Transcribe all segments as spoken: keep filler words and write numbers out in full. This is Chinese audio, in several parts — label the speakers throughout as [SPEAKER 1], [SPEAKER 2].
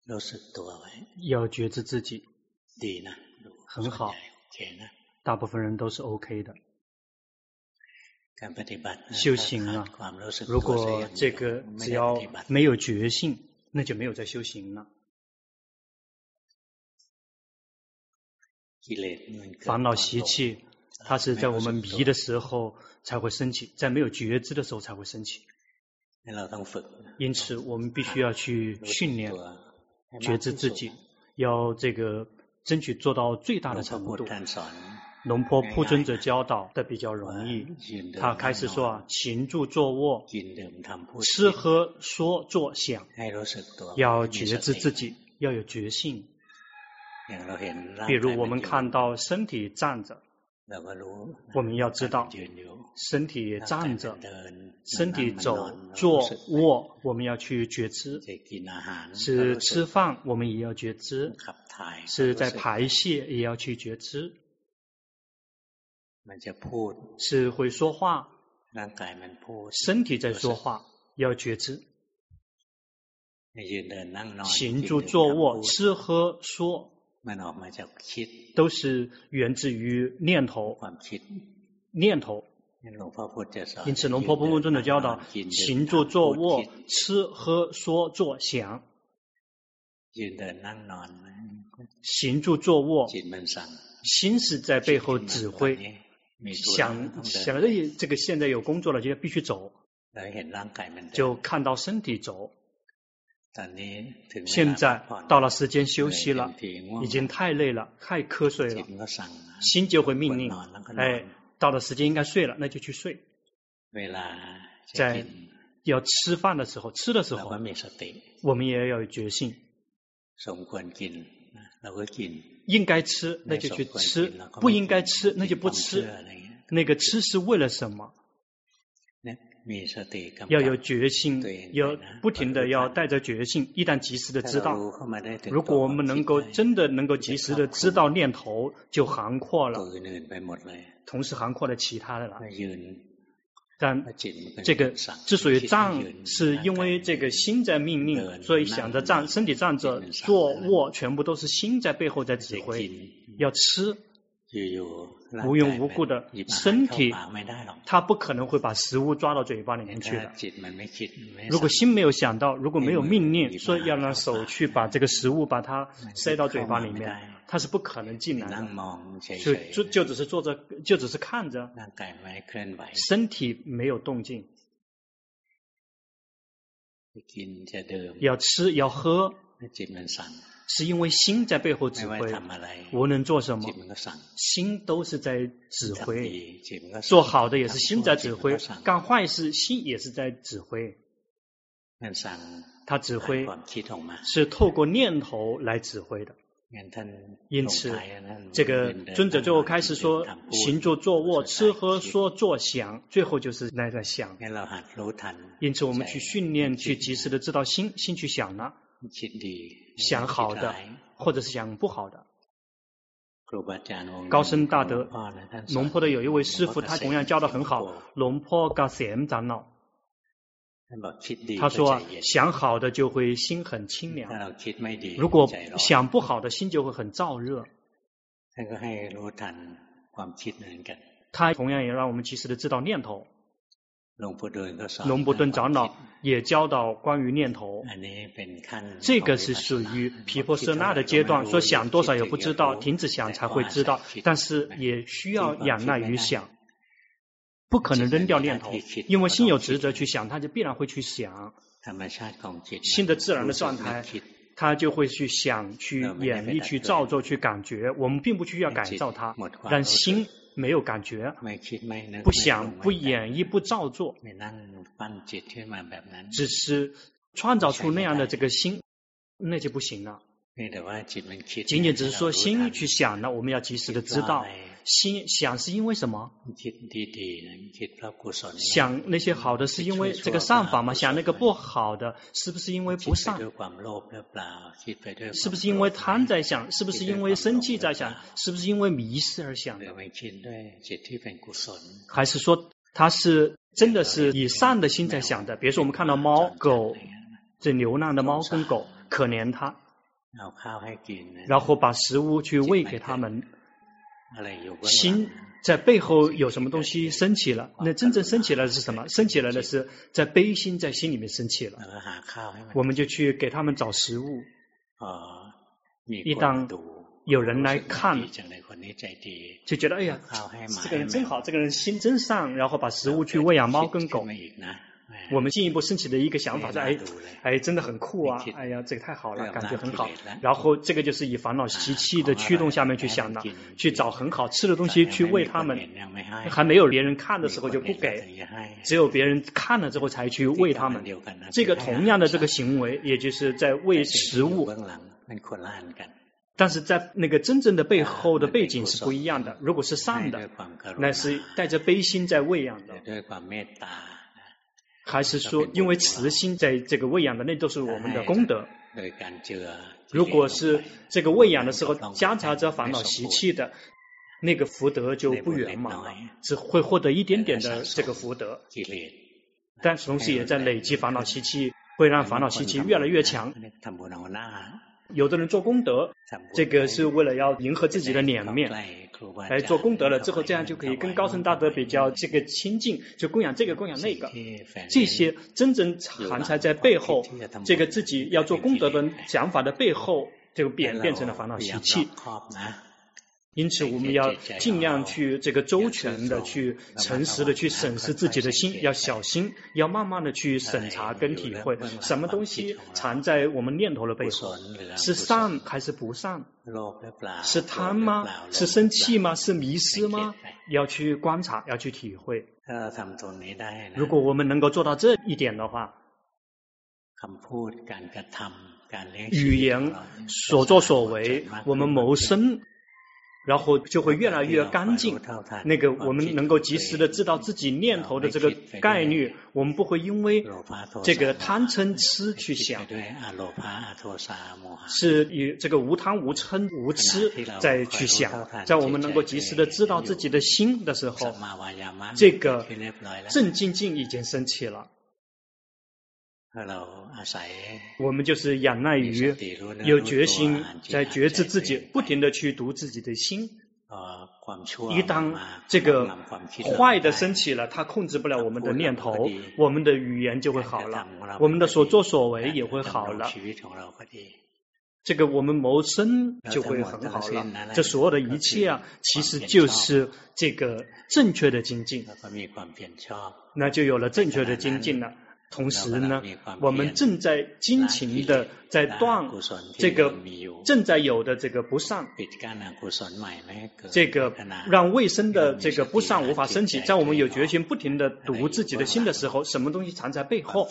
[SPEAKER 1] 要觉知自己，很好，大部分人都是 OK 的。修行啊，如果这个只要没有觉性，那就没有在修行了。烦恼习气，它是在我们迷的时候才会升起，在没有觉知的时候才会升起。因此，我们必须要去训练觉知自己，要这个争取做到最大的程度。龙坡铺尊者教导的比较容易，他开始说啊，行住坐卧，吃喝说做想，要觉知自己，要有觉性。比如我们看到身体站着，我们要知道身体站着，身体走坐卧，我们要去觉知。是吃饭我们也要觉知，是在排泄也要去觉知。是会说话，身体在说话，要觉知。行住坐卧，吃喝说，都是源自于念头，念头。因此龙婆普尊者教导，行住坐卧，吃喝说做想。行住坐卧，心是在背后指挥，想想这个现在有工作了，就必须走，就看到身体走。现在到了时间休息了，已经太累了，太瞌睡了，心就会命令，哎，到了时间应该睡了，那就去睡。在要吃饭的时候，吃的时候，我们也要有觉性。应该吃那就去吃，不应该吃那就不吃。那个吃是为了什么？要有决心，要不停的要带着决心，一旦及时的知道，如果我们能够真的能够及时的知道念头，就涵括了，同时涵括了其他的了。但这个之所以站，是因为这个心在命令，所以想着站，身体站着，坐卧全部都是心在背后在指挥。要吃，无缘无故的身体，它不可能会把食物抓到嘴巴里面去的。如果心没有想到，如果没有命令说要让手去把这个食物把它塞到嘴巴里面，它是不可能进来的。所以就就只是坐着，就只是看着，身体没有动静。要吃要喝，是因为心在背后指挥，无论做什么，心都是在指挥。做好的也是心在指挥，干坏事心也是在指挥。他指挥是透过念头来指挥的。因此这个尊者最后开始说，行住坐卧，吃喝说做想，最后就是来在想。因此我们去训练，去及时的知道心，心去想了，想好的或者是想不好的。高僧大德龙坡的有一位师父，他同样教得很好，龙坡噶贤长老，他说啊，想好的就会心很清凉，如果想不好的心就会很燥热。他同样也让我们及时的知道念头。龙布顿长老也教导关于念头，这个是属于毗婆舍那的阶段，说想多少也不知道，停止想才会知道，但是也需要仰赖于想，不可能扔掉念头，因为心有职责去想，他就必然会去想。心的自然的状态，他就会去想，去演绎，去造作，去感觉。我们并不需要改造它，让心没有感觉，不想，不演绎，不造作，只是创造出那样的这个心，那就不行了。仅仅只是说心去想了，我们要及时的知道，心想是因为什么？想那些好的是因为这个善法吗？想那个不好的是不是因为不善？是不是因为贪在想？是不是因为生气在想？是不是因为迷失而想的？还是说他是真的是以善的心在想的？比如说我们看到猫狗，这流浪的猫跟狗，可怜它， 然后把食物去喂给他们。心在背后有什么东西升起了？那真正升起来的是什么？升起来的是在悲心在心里面升起了，我们就去给他们找食物。一当有人来看，就觉得哎呀，这个人真好，这个人心真善，然后把食物去喂养猫跟狗。我们进一步升起的一个想法是，哎，哎，真的很酷啊！哎呀，这个太好了，感觉很好。然后这个就是以烦恼习气的驱动下面去想的，去找很好吃的东西去喂他们。还没有别人看的时候就不给，只有别人看了之后才去喂他们。这个同样的这个行为，也就是在喂食物。但是在那个真正的背后的背景是不一样的。如果是善的，那是带着悲心在喂养的。还是说因为慈心在这个喂养的，那都是我们的功德。如果是这个喂养的时候夹杂着烦恼习气的，那个福德就不圆满了，只会获得一点点的这个福德，但同时也在累积烦恼习气，会让烦恼习气越来越强。有的人做功德，这个是为了要迎合自己的脸面，来做功德了之后，这样就可以跟高僧大德比较这个亲近，就供养这个供养那个。这些真正含藏在背后，这个自己要做功德的想法的背后，这个变变成了烦恼习气。因此我们要尽量去这个周全的去诚实的去审视自己的心，要小心，要慢慢的去审查跟体会什么东西藏在我们念头的背后，是善还是不善，是贪吗，是生气吗，是迷失吗，要去观察，要去体会。如果我们能够做到这一点的话，语言所作所为，我们谋生然后就会越来越干净。那个我们能够及时的知道自己念头的这个概率，我们不会因为这个贪嗔痴去想，是以这个无贪无嗔无痴再去想。在我们能够及时的知道自己的心的时候，这个正精进已经升起了。我们就是仰赖于有决心，在觉知自己，不停的去读自己的心。一当这个坏的升起了，它控制不了我们的念头，我们的语言就会好了，我们的所作所为也会好了，这个我们谋生就会很好了。这所有的一切啊，其实就是这个正确的精进，那就有了正确的精进了。同时呢，我们正在精勤的在断这个正在有的这个不善，这个让卫生的这个不善无法升起。在我们有决心不停的读自己的心的时候，什么东西藏在背后，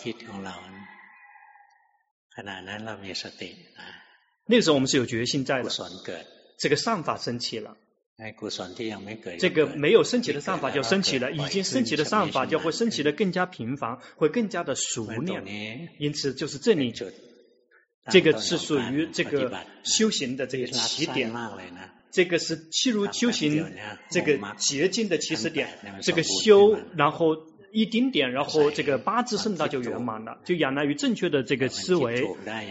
[SPEAKER 1] 那个时候我们是有决心在的，这个善法升起了。这个没有升起的善法就升起了，已经升起的善法就会升起的更加频繁，会更加的熟练。因此就是这里，这个是属于这个修行的这个起点，这个是契入修行这个捷径的起始点。这个修，然后一丁点，然后这个八支圣道就圆满了，就仰赖于正确的这个思维。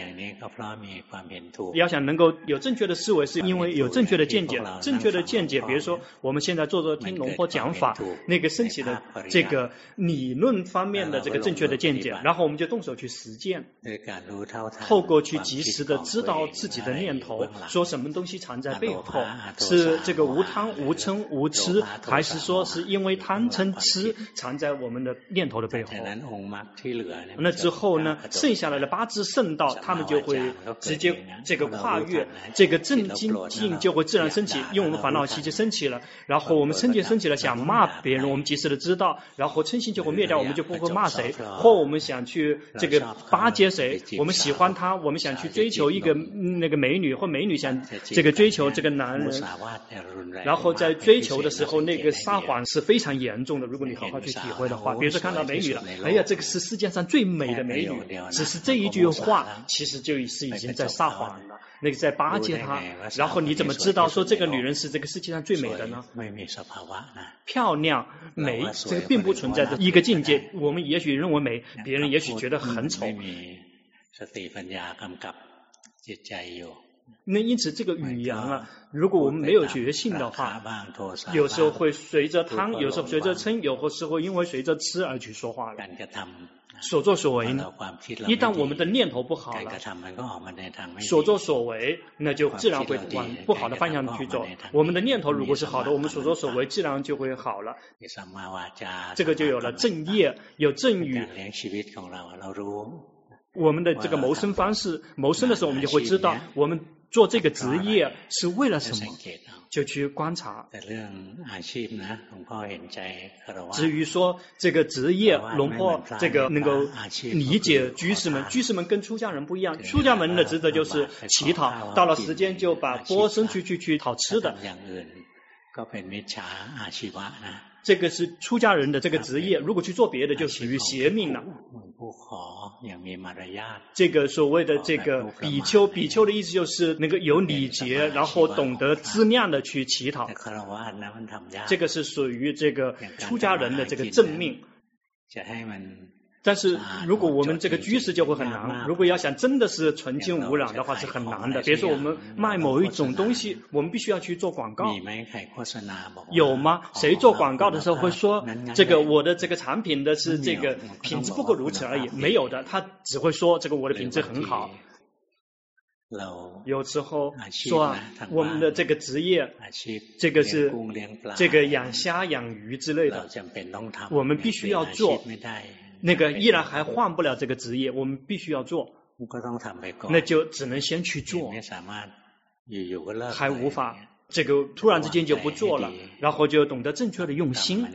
[SPEAKER 1] 要想能够有正确的思维，是因为有正确的见解。正确的见解，比如说我们现在做做听龙婆讲法，那个升起的这个理论方面的这个正确的见解，然后我们就动手去实践，透过去及时的知道自己的念头，说什么东西藏在背后，是这个无贪无嗔无痴，还是说是因为贪嗔痴藏在我们我们的念头的背后。那之后呢，剩下来的八支圣道，他们就会直接这个跨越这个正精进，就会自然升起。因为我们烦恼习气升起了，然后我们嗔见升起了，想骂别人，我们及时的知道，然后嗔心就会灭掉，我们就不会骂谁，或我们想去这个巴结谁，我们喜欢他，我们想去追求一个那个美女，或美女想这个追求这个男人，然后在追求的时候，那个撒谎是非常严重的。如果你好好去体会的话，比如说看到美女了，哎呀，这个是世界上最美的美女，只是这一句话其实就是已经在撒谎了，那个在巴结她。然后你怎么知道说这个女人是这个世界上最美的呢？漂亮美这个并不存在的一个境界，我们也许认为美，别人也许觉得很丑。 那因此这个语言啊，如果我们没有觉性的话，有时候会随着汤，有时候随着嗔，有时候因为随着吃而去说话了。所作所为呢，一旦我们的念头不好了，所作所为那就自然会往不好的方向去走。我们的念头如果是好的，我们所作所为自然就会好了。这个就有了正业，有正语。我们的这个谋生方式，谋生的时候我们就会知道，我们做这个职业是为了什么，就去观察。至于说这个职业，龙婆这个能够理解居士们，居士们跟出家人不一样，出家人的职责就是乞讨，到了时间就把钵伸出去去讨吃的。这个是出家人的这个职业，如果去做别的就属于邪命了。这个所谓的这个比丘，比丘的意思就是那个有礼节，然后懂得知量的去乞讨。这个是属于这个出家人的这个正命。但是如果我们这个居士就会很难，如果要想真的是纯净无染的话是很难的。比如说我们卖某一种东西，我们必须要去做广告，有吗？谁做广告的时候会说这个我的这个产品的是这个品质不够如此而已？没有的，他只会说这个我的品质很好。有时候说啊，我们的这个职业，这个是这个养虾养鱼之类的，我们必须要做。那个依然还换不了这个职业，我们必须要做，那就只能先去做，还无法这个突然之间就不做了，然后就懂得正确的用心，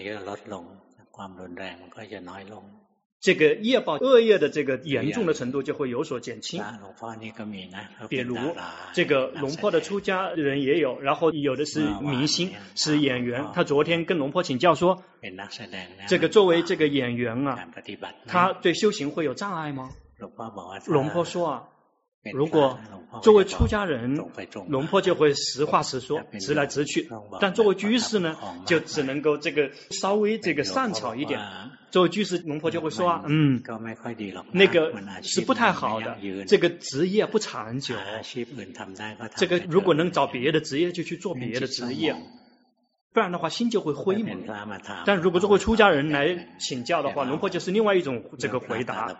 [SPEAKER 1] 这个业报恶业的这个严重的程度就会有所减轻。比如这个龙婆的出家人也有，然后有的是明星是演员，他昨天跟龙婆请教说，这个作为这个演员啊，他对修行会有障碍吗？龙婆说啊，如果作为出家人，龙婆就会实话实说，直来直去，但作为居士呢，就只能够这个稍微这个善巧一点。作为居士，龙婆就会说啊，嗯，那个是不太好的，这个职业不长久，这个如果能找别的职业就去做别的职业，不然的话心就会灰蒙。但如果作为出家人来请教的话，龙婆就是另外一种这个回答，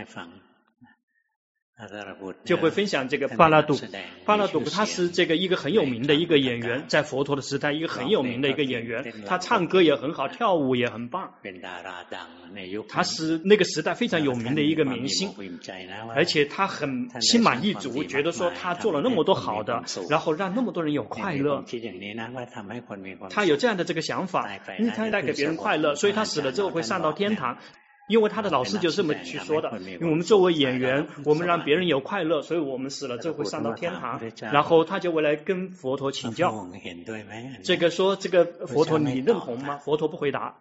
[SPEAKER 1] 就会分享这个巴拉杜，巴拉杜他是这个一个很有名的一个演员，在佛陀的时代一个很有名的一个演员，他唱歌也很好，跳舞也很棒，他是那个时代非常有名的一个明星，而且他很心满意足，觉得说他做了那么多好的，然后让那么多人有快乐，他有这样的这个想法，因为他带给别人快乐，所以他死了之后会上到天堂。因为他的老师就这么去说的，因为我们作为演员，我们让别人有快乐，所以我们死了之后会上到天堂。然后他就会来跟佛陀请教，这个说这个佛陀你认同吗？佛陀不回答，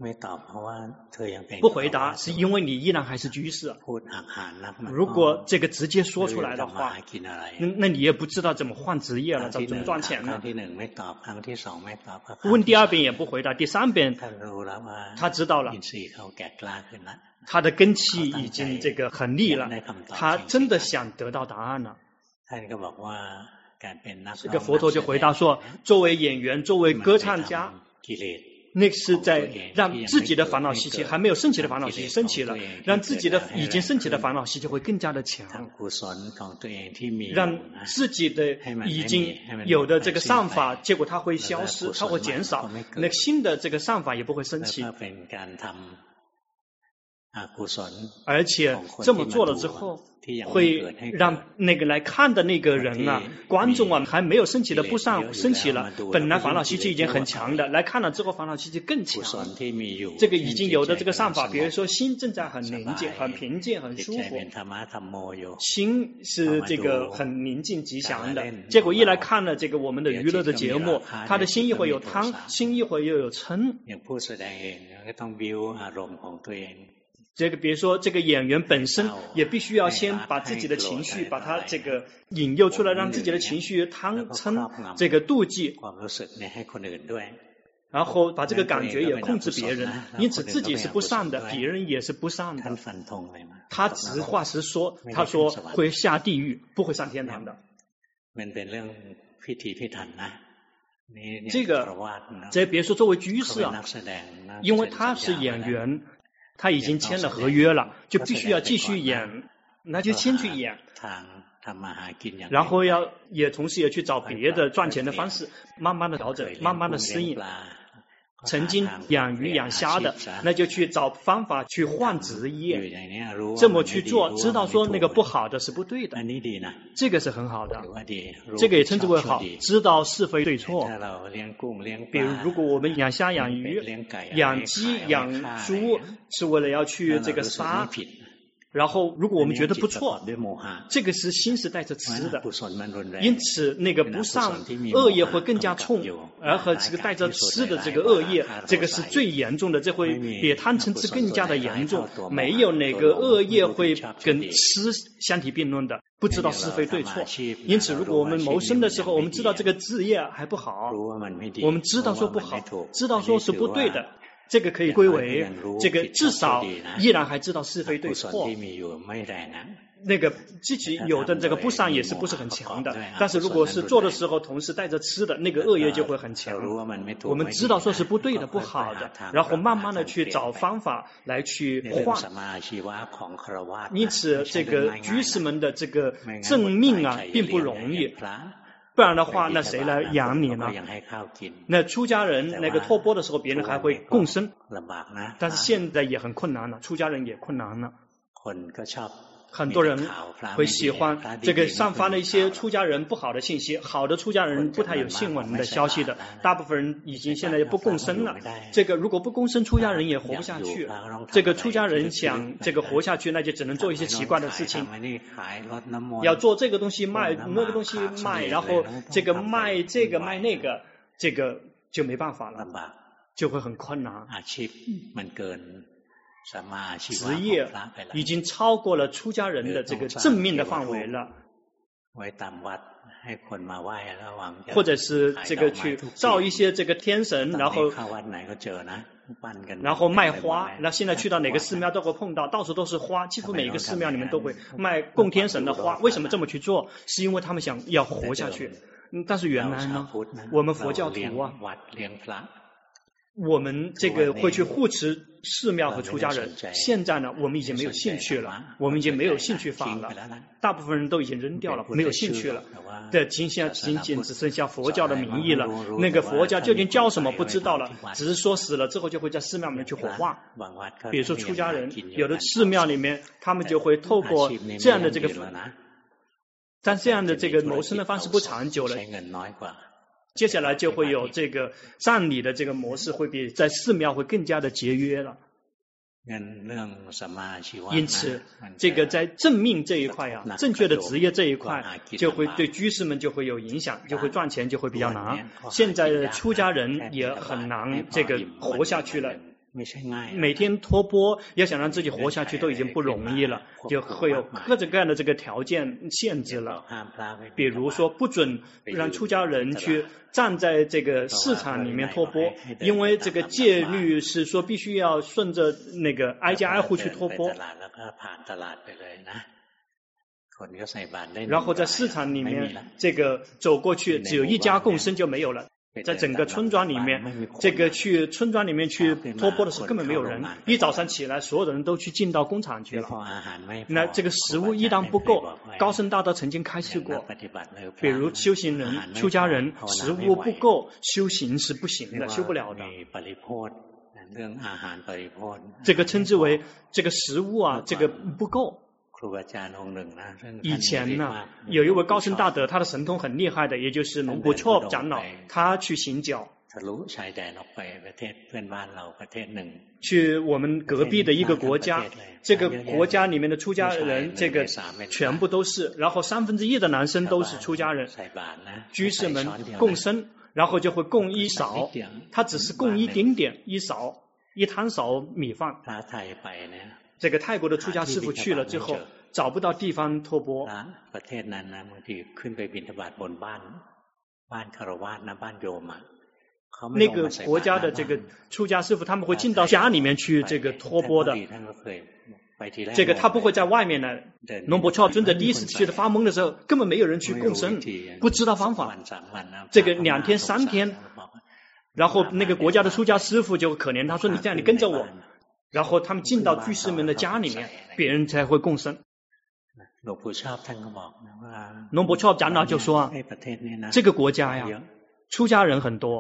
[SPEAKER 1] 不回答是因为你依然还是居士。如果这个直接说出来的话，那那你也不知道怎么换职业了，怎么赚钱了。问第二遍也不回答，第三遍他知道了，他的根气已经这个很利了，他真的想得到答案了。这个佛陀就回答说，作为演员，作为歌唱家，那是在让自己的烦恼习气还没有升起的烦恼习气升起了，让自己的已经升起的烦恼习气会更加的强，让自己的已经有的这个善法，结果它会消失，它会减少，那新的这个善法也不会升起。而且这么做了之后，会让那个来看的那个人啊，观众啊，还没有升起的不善升起了，本来烦恼习气已经很强的，来看了之后烦恼习气更强。这个已经有的这个善法，比如说心正在很宁静、很平静、很舒服，心是这个很宁静吉祥的，结果一来看了这个我们的娱乐的节目，他的心一会有贪，心一会又有嗔。这个比如说这个演员本身也必须要先把自己的情绪把它这个引诱出来，让自己的情绪贪嗔这个妒忌然后把这个感觉也控制别人，因此自己是不善的，别人也是不善的。他实话实说，他说会下地狱，不会上天堂的。这个，这别说作为居士啊，因为他是演员，他已经签了合约了，就必须要继续演，那就先去演。然后要也同时也去找别的赚钱的方式，慢慢的调整，慢慢的适应。曾经养鱼养虾的，那就去找方法去换职业，这么去做，知道说那个不好的是不对的，这个是很好的，这个也称之为好，知道是非对错。比如如果我们养虾养鱼养鸡养猪是为了要去这个杀，然后如果我们觉得不错，这个是心是带着痴的，因此那个不善恶业会更加冲，而和这个带着痴的这个恶业，这个是最严重的，这会比贪嗔痴更加的严重。没有哪个恶业会跟痴相提并论的，不知道是非对错。因此如果我们谋生的时候，我们知道这个职业还不好，我们知道说不好，知道说是不对的，这个可以归为这个至少依然还知道是非对错。那个自己有的这个不善也是不是很强的，但是如果是做的时候同时带着吃的，那个恶业就会很强。我们知道说是不对的不好的，然后慢慢的去找方法来去换。因此这个居士们的这个正命啊并不容易，不然的话那谁来养你呢？那出家人那个托钵的时候别人还会共生，但是现在也很困难了，出家人也困难了。很多人会喜欢这个散发了一些出家人不好的信息，好的出家人不太有新闻的消息的，大部分人已经现在不共生了。这个如果不共生，出家人也活不下去。这个出家人想这个活下去，那就只能做一些奇怪的事情，要做这个东西卖，那个东西卖，然后这个卖这个卖那个，这个就没办法了，就会很困难。职业已经超过了出家人的这个正命的范围了，或者是这个去造一些这个天神，然后然后卖花，那现在去到哪个寺庙都会碰到，到处都是花，几乎每一个寺庙里面都会卖供天神的花。为什么这么去做？是因为他们想要活下去。嗯，但是原来呢，我们佛教徒啊，我们这个会去护持寺庙和出家人，现在呢我们已经没有兴趣了，我们已经没有兴趣法了，大部分人都已经扔掉了，没有兴趣了，这仅仅仅仅只剩下佛教的名义了。那个佛教究竟教什么不知道了，只是说死了之后就会在寺庙里面去火化。比如说出家人，有的寺庙里面他们就会透过这样的这个，但这样的这个谋生的方式不长久了，接下来就会有这个葬礼的这个模式会比在寺庙会更加的节约了。因此这个在正命这一块啊，正确的职业这一块就会对居士们就会有影响，就会赚钱就会比较难。现在的出家人也很难这个活下去了，每天托钵要想让自己活下去都已经不容易了，就会有各种各样的这个条件限制了。比如说不准让出家人去站在这个市场里面托钵，因为这个戒律是说必须要顺着那个挨家挨户去托钵，然后在市场里面这个走过去只有一家共生就没有了。在整个村庄里面，这个去村庄里面去托钵的时候根本没有人，一早上起来所有的人都去进到工厂去了。那这个食物一旦不够，高僧大德曾经开示过，比如修行人出家人食物不够，修行是不行的，修不了的。这个称之为这个食物啊，这个不够。以前呢，有一位高僧大德，他的神通很厉害的，也就是龙普绰长老，他去行脚，去我们隔壁的一个国家，这个国家里面的出家人，这个全部都是，然后三分之一的男生都是出家人，居士们共生，然后就会供一勺，他只是供一丁点，一勺，一汤勺米饭。这个泰国的出家师父去了之后找不到地方托钵， 那个国家的这个出家师父，他们会进到家里面去这个托钵的。这个他不会在外面呢。龙婆乔尊者第一次去的发懵的时候，根本没有人去供生，不知道方法。这个两天三天，然后那个国家的出家师父就可怜他说：“你这样，你跟着我。”然后他们进到居士们的家里面，别人才会供生。龙婆乔长老就说：“这个国家呀。”出家人很多，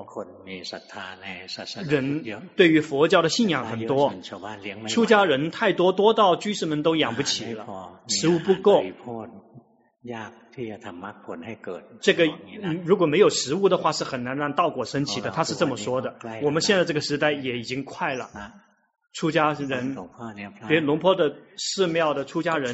[SPEAKER 1] 人对于佛教的信仰很多，出家人太多，多到居士们都养不起了，食物不够。这个、嗯、如果没有食物的话，是很难让道果升起的。他是这么说的。我们现在这个时代也已经快了，出家人，别龙坡的寺庙的出家人，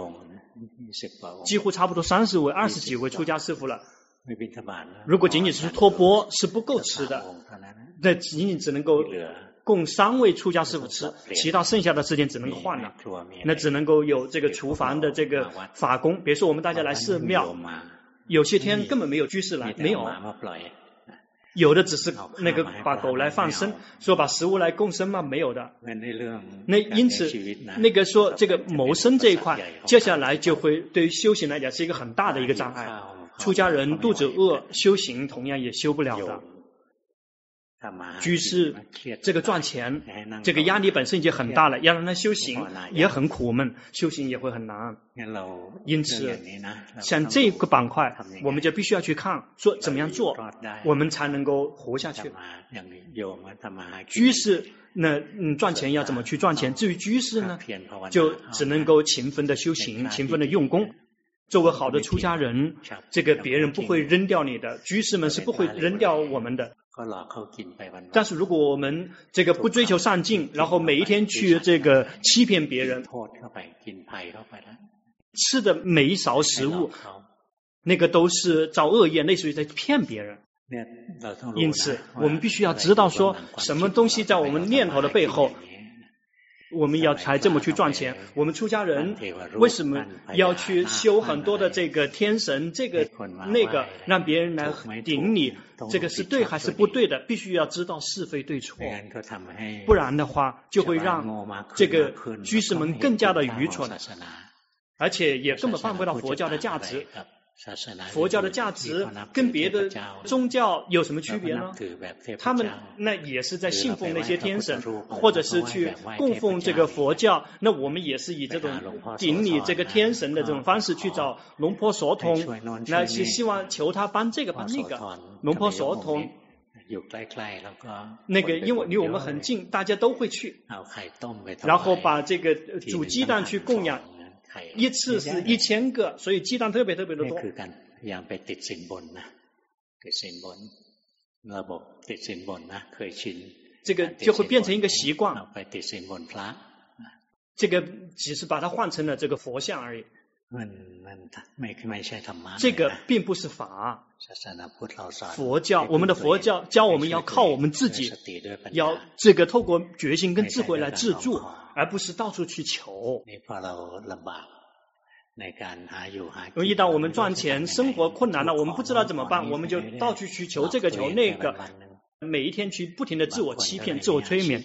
[SPEAKER 1] 几乎差不多三十位、二十几位出家师父了。如果仅仅是托钵是不够吃的，那仅仅只能够供三位出家师父吃，其他剩下的时间只能够换了，那只能够有这个厨房的这个法工。比如说我们大家来寺庙，有些天根本没有居士来，没有，有的只是那个把狗来放生，说把食物来供生吗？没有的。那因此那个说这个谋生这一块，接下来就会对于修行来讲是一个很大的一个障碍。出家人肚子饿，修行同样也修不了的。居士这个赚钱，这个压力本身已经很大了，要让他修行也很苦闷，修行也会很难。因此，像这个板块，我们就必须要去看，说怎么样做，我们才能够活下去。居士那嗯赚钱要怎么去赚钱？至于居士呢，就只能够勤奋的修行，勤奋的用功。作为好的出家人，这个别人不会扔掉你的，居士们是不会扔掉我们的。但是如果我们这个不追求上进，然后每一天去这个欺骗别人，吃的每一勺食物，那个都是造恶业，类似于在骗别人。因此，我们必须要知道说，什么东西在我们念头的背后。我们要才这么去赚钱。我们出家人为什么要去修很多的这个天神，这个那个，让别人来顶你，这个是对还是不对的？必须要知道是非对错，不然的话就会让这个居士们更加的愚蠢，而且也根本办不到佛教的价值。佛教的价值跟别的宗教有什么区别呢？他们那也是在信奉那些天神，或者是去供奉这个佛教，那我们也是以这种顶礼这个天神的这种方式去找龙婆所统，那是希望求他帮这个帮那个。龙婆所统那个因为离我们很近，大家都会去，然后把这个煮鸡蛋去供养，一次是一千个，所以鸡蛋特别特别的多。这个就会变成一个习惯，这个只是把它换成了这个佛像而已。这个并不是法。佛教，我们的佛教教我们要靠我们自己，要这个透过决心跟智慧来自助，而不是到处去求。一旦我们赚钱，生活困难了，我们不知道怎么办，我们就到处去求这个求那个，每一天去不停的自我欺骗、自我催眠。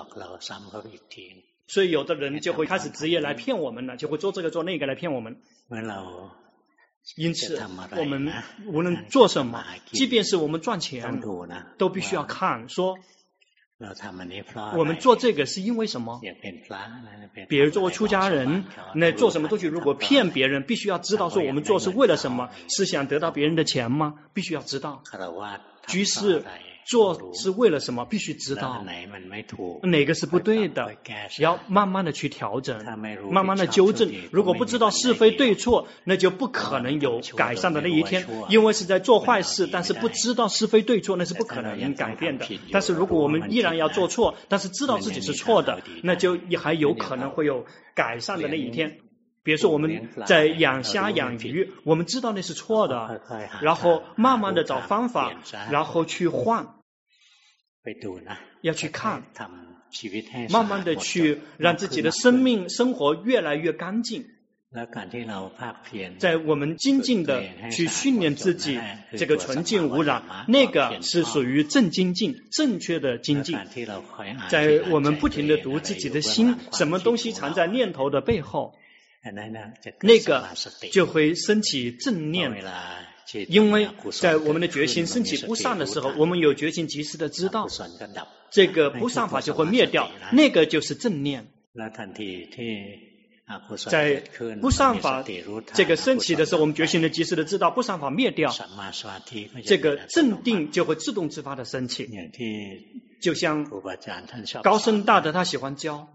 [SPEAKER 1] 所以有的人就会开始职业来骗我们了，就会做这个做那个来骗我们。因此我们无论做什么，即便是我们赚钱，都必须要看说我们做这个是因为什么。比如作为出家人，那做什么东西如果骗别人，必须要知道说我们做是为了什么，是想得到别人的钱吗？必须要知道。居士做是为了什么，必须知道哪个是不对的，要慢慢的去调整，慢慢的纠正。如果不知道是非对错，那就不可能有改善的那一天，因为是在做坏事，但是不知道是非对错，那是不可能改变的。但是如果我们依然要做错，但是知道自己是错的，那就也还有可能会有改善的那一天。比如说我们在养虾养鱼，我们知道那是错的，然后慢慢的找方法，然后去换，要去看，慢慢的去让自己的生命生活越来越干净。 在我们精进的去训练自己这个纯净无染，那个是属于正精进，正确的精进。在我们不停的读自己的心，什么东西藏在念头的背后，那个就会升起正念。因为在我们的决心升起不善的时候，我们有决心及时的知道，这个不善法就会灭掉，那个就是正念。在不善法这个升起的时候，我们决心的及时的知道不善法灭掉，这个正定就会自动自发的升起。就像高僧大德他喜欢教，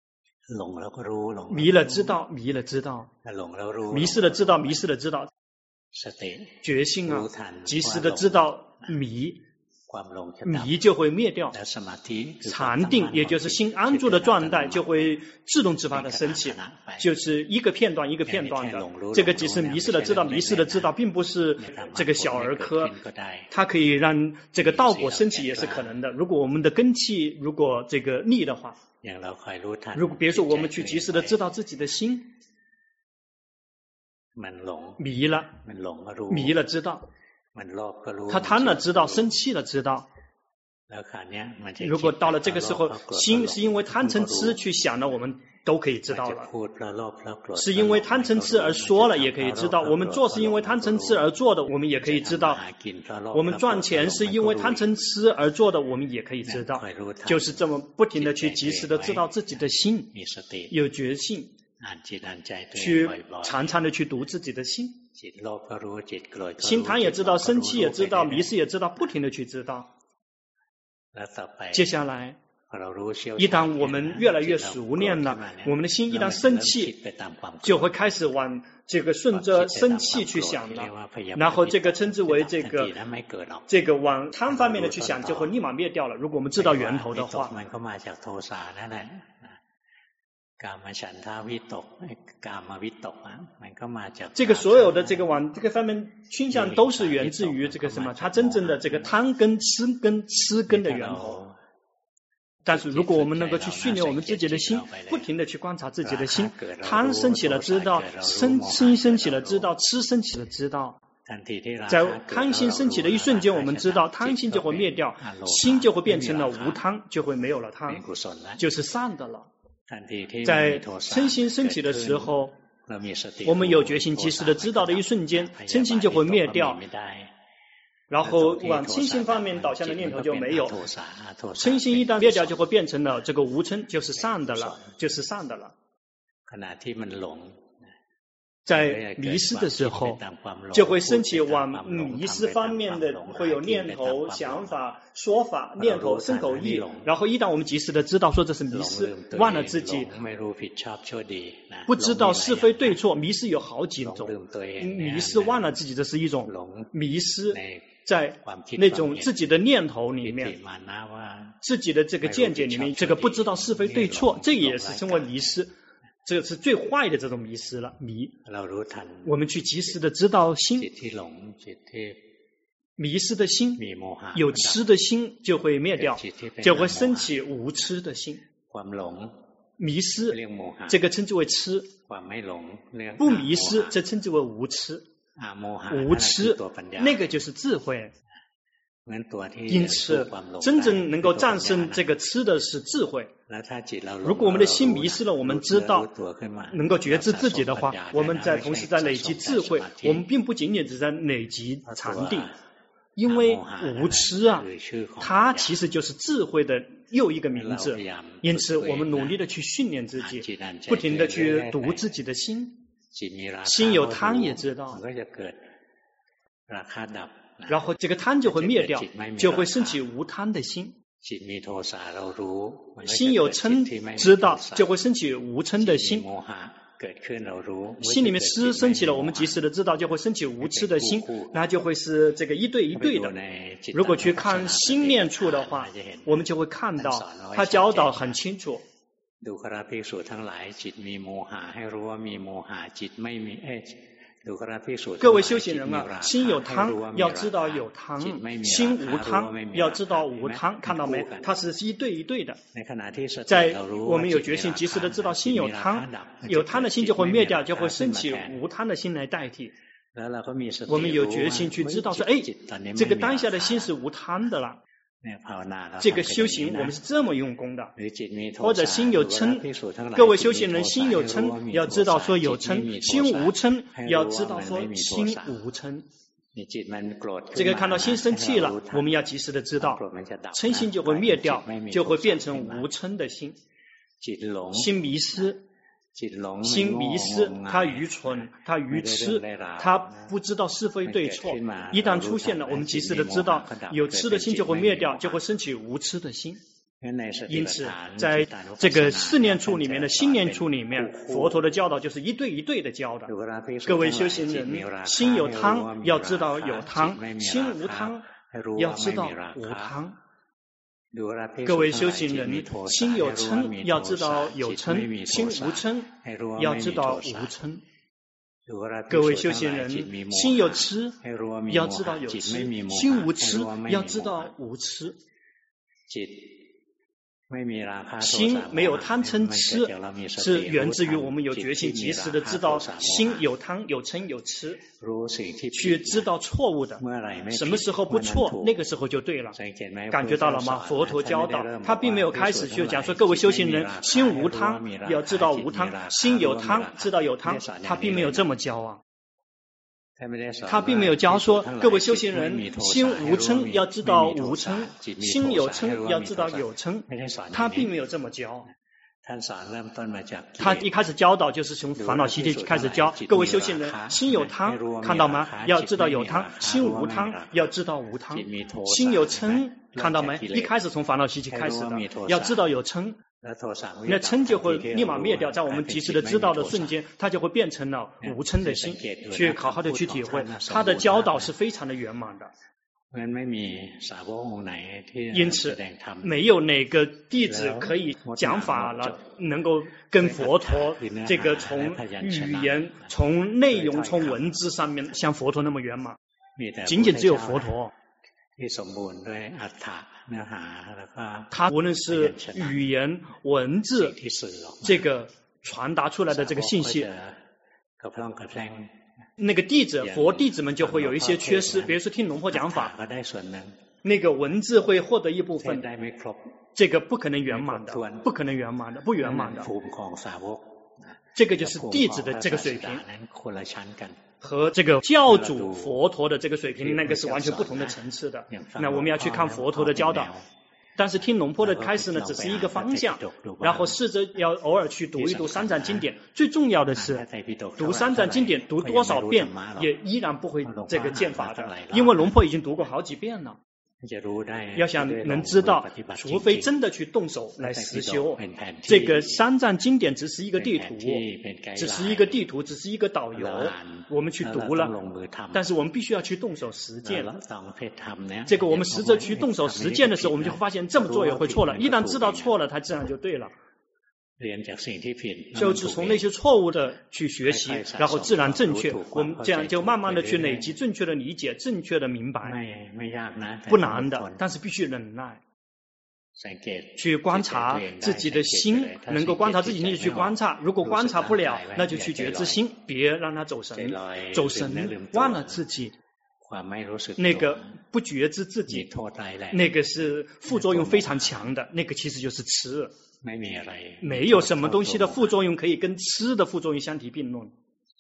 [SPEAKER 1] 迷了知道，迷了知道，迷失了知道，迷失了知道。决心啊，及时的知道迷，迷就会灭掉。禅定也就是心安住的状态就会自动自发的升起，就是一个片段一个片段的。这个即是迷失了知道，迷失了知道并不是这个小儿科，它可以让这个道果升起也是可能的。如果我们的根器如果这个逆的话，如果比如说我们去及时的知道自己的心迷了，迷了知道，他贪了知道，生气了知道。如果到了这个时候，心是因为贪嗔痴去想了，我们都可以知道了。是因为贪嗔痴而说了，也可以知道。我们做是因为贪嗔痴而做的，我们也可以知道。我们赚钱是因为贪嗔痴而做的，我们也可以知道。就是这么不停的去及时的知道自己的心，有决心。去常常的去读自己的心，心贪也知道，生气也知道，迷失也知道，不停的去知道。接下来一旦我们越来越熟练了，我们的心一旦生气就会开始往这个顺着生气去想了，然后这个称之为这个这个往贪方面的去想就会立马灭掉了。如果我们知道源头的话，这个所有的这个往这个方面倾向都是源自于这个什么？它真正的这个贪根、痴根、痴根的源头。但是如果我们能够去训练我们自己的心，不停的去观察自己的心，贪升起了知道，生心升起了知道，痴升起了知道。在贪心升起的一瞬间，我们知道贪心就会灭掉，心就会变成了无贪，就会没有了贪，就是善的了。在嗔心升起的时候，我们有决心及时的知道的一瞬间，嗔心就会灭掉，然后往嗔心方面导向的念头就没有。嗔心一旦灭掉，就会变成了这个无嗔，就是善的了，就是善的了。在迷失的时候，就会升起往迷失方面的，会有念头、想法、说法、念头、身口意。然后一旦我们及时的知道说这是迷失，忘了自己，不知道是非对错，迷失有好几种。迷失忘了自己，这是一种迷失，在那种自己的念头里面，自己的这个见解里面，这个不知道是非对错，这也是称为迷失。这是最坏的这种迷失了，迷。我们去及时的知道心，迷失的心，有痴的心就会灭掉，就会升起无痴的心。迷失，这个称之为痴；不迷失，这称之为无痴。无痴，那个就是智慧。因此真正能够战胜这个痴的是智慧。如果我们的心迷失了，我们知道能够觉知自己的话，我们在同时在累积智慧，我们并不仅仅只在累积禅定，因为无痴啊，它其实就是智慧的又一个名字。因此我们努力的去训练自己，不停的去读自己的心，心有贪也知道，然后这个贪就会灭掉，就会升起无贪的心。心有嗔知道，就会升起无嗔的心。心里面痴升起了，我们及时的知道，就会升起无痴的心，那就会是这个一对一对的。如果去看心念处的话，我们就会看到他教导很清楚。 各位修行人啊，心有汤要知道有汤，心无汤要知道无汤，看到没？它是一对一对的。在我们有决心及时的知道心有汤，有汤的心就会灭掉，就会升起无汤的心来代替。我们有决心去知道说，哎，这个当下的心是无汤的了。这个修行我们是这么用功的。或者心有嗔，各位修行人心有嗔要知道说有嗔，心无嗔要知道说心无嗔。这个看到心生气了，我们要及时的知道，嗔心就会灭掉，就会变成无嗔的心。心迷失，心迷失，他愚蠢，他愚痴，他不知道是非对错。一旦出现了，我们及时的知道，有痴的心就会灭掉，就会升起无痴的心。因此，在这个四念处里面的心念处里面，佛陀的教导就是一对一对的教的。各位修行人，心有汤要知道有汤，心无汤要知道无汤。各位修行人，心有嗔要知道有嗔，心无嗔要知道无嗔。各位修行人，心有痴要知道有痴，心无痴要知道无痴。心没有贪嗔痴，是源自于我们有决心及时的知道心有贪有嗔有痴，去知道错误的，什么时候不错，那个时候就对了。感觉到了吗？佛陀教导他并没有开始就讲说各位修行人心无贪要知道无贪，心有贪知道有贪，他并没有这么教啊。他并没有教说各位修行人心无嗔要知道无嗔，心有嗔要知道有嗔，他并没有这么教。他一开始教导就是从烦恼习气开始教各位修行人心有贪，看到吗？要知道有贪，心无贪要知道无贪，心有嗔，看到没？一开始从烦恼习气开始的，要知道有嗔，那嗔就会立马灭掉，在我们及时的知道的瞬间，它就会变成了无嗔的心，去好好的去体会。他的教导是非常的圆满的。因此，没有哪个弟子可以讲法了，能够跟佛陀这个从语言、从内容、从文字上面像佛陀那么圆满。仅仅只有佛陀。他无论是语言文字这个传达出来的这个信息，那个弟子佛弟子们就会有一些缺失，比如说听龙婆讲法，那个文字会获得一部分，这个不可能圆满的，不可能圆满的，不圆满的。这个就是弟子的这个水平，和这个教主佛陀的这个水平，那个是完全不同的层次的。那我们要去看佛陀的教导，但是听龙婆的开始呢，只是一个方向，然后试着要偶尔去读一读三藏经典。最重要的是，读三藏经典读多少遍，也依然不会这个见法的，因为龙婆已经读过好几遍了。要想能知道，除非真的去动手来实修，这个三藏经典只是一个地图，只是一个地图，只是一个导游，我们去读了，但是我们必须要去动手实践。这个我们实着去动手实践的时候，我们就会发现这么做也会错了，一旦知道错了，它自然就对了。就是从那些错误的去学习，然后自然正确，我们这样就慢慢的去累积正确的理解，正确的明白，不难的，但是必须忍耐，去观察自己的心，能够观察自己你就去观察，如果观察不了，那就去觉知心，别让它走神，走神忘了自己，那个不觉知自己，那个是副作用非常强的，那个其实就是痴。没有什么东西的副作用可以跟吃的副作用相提并论，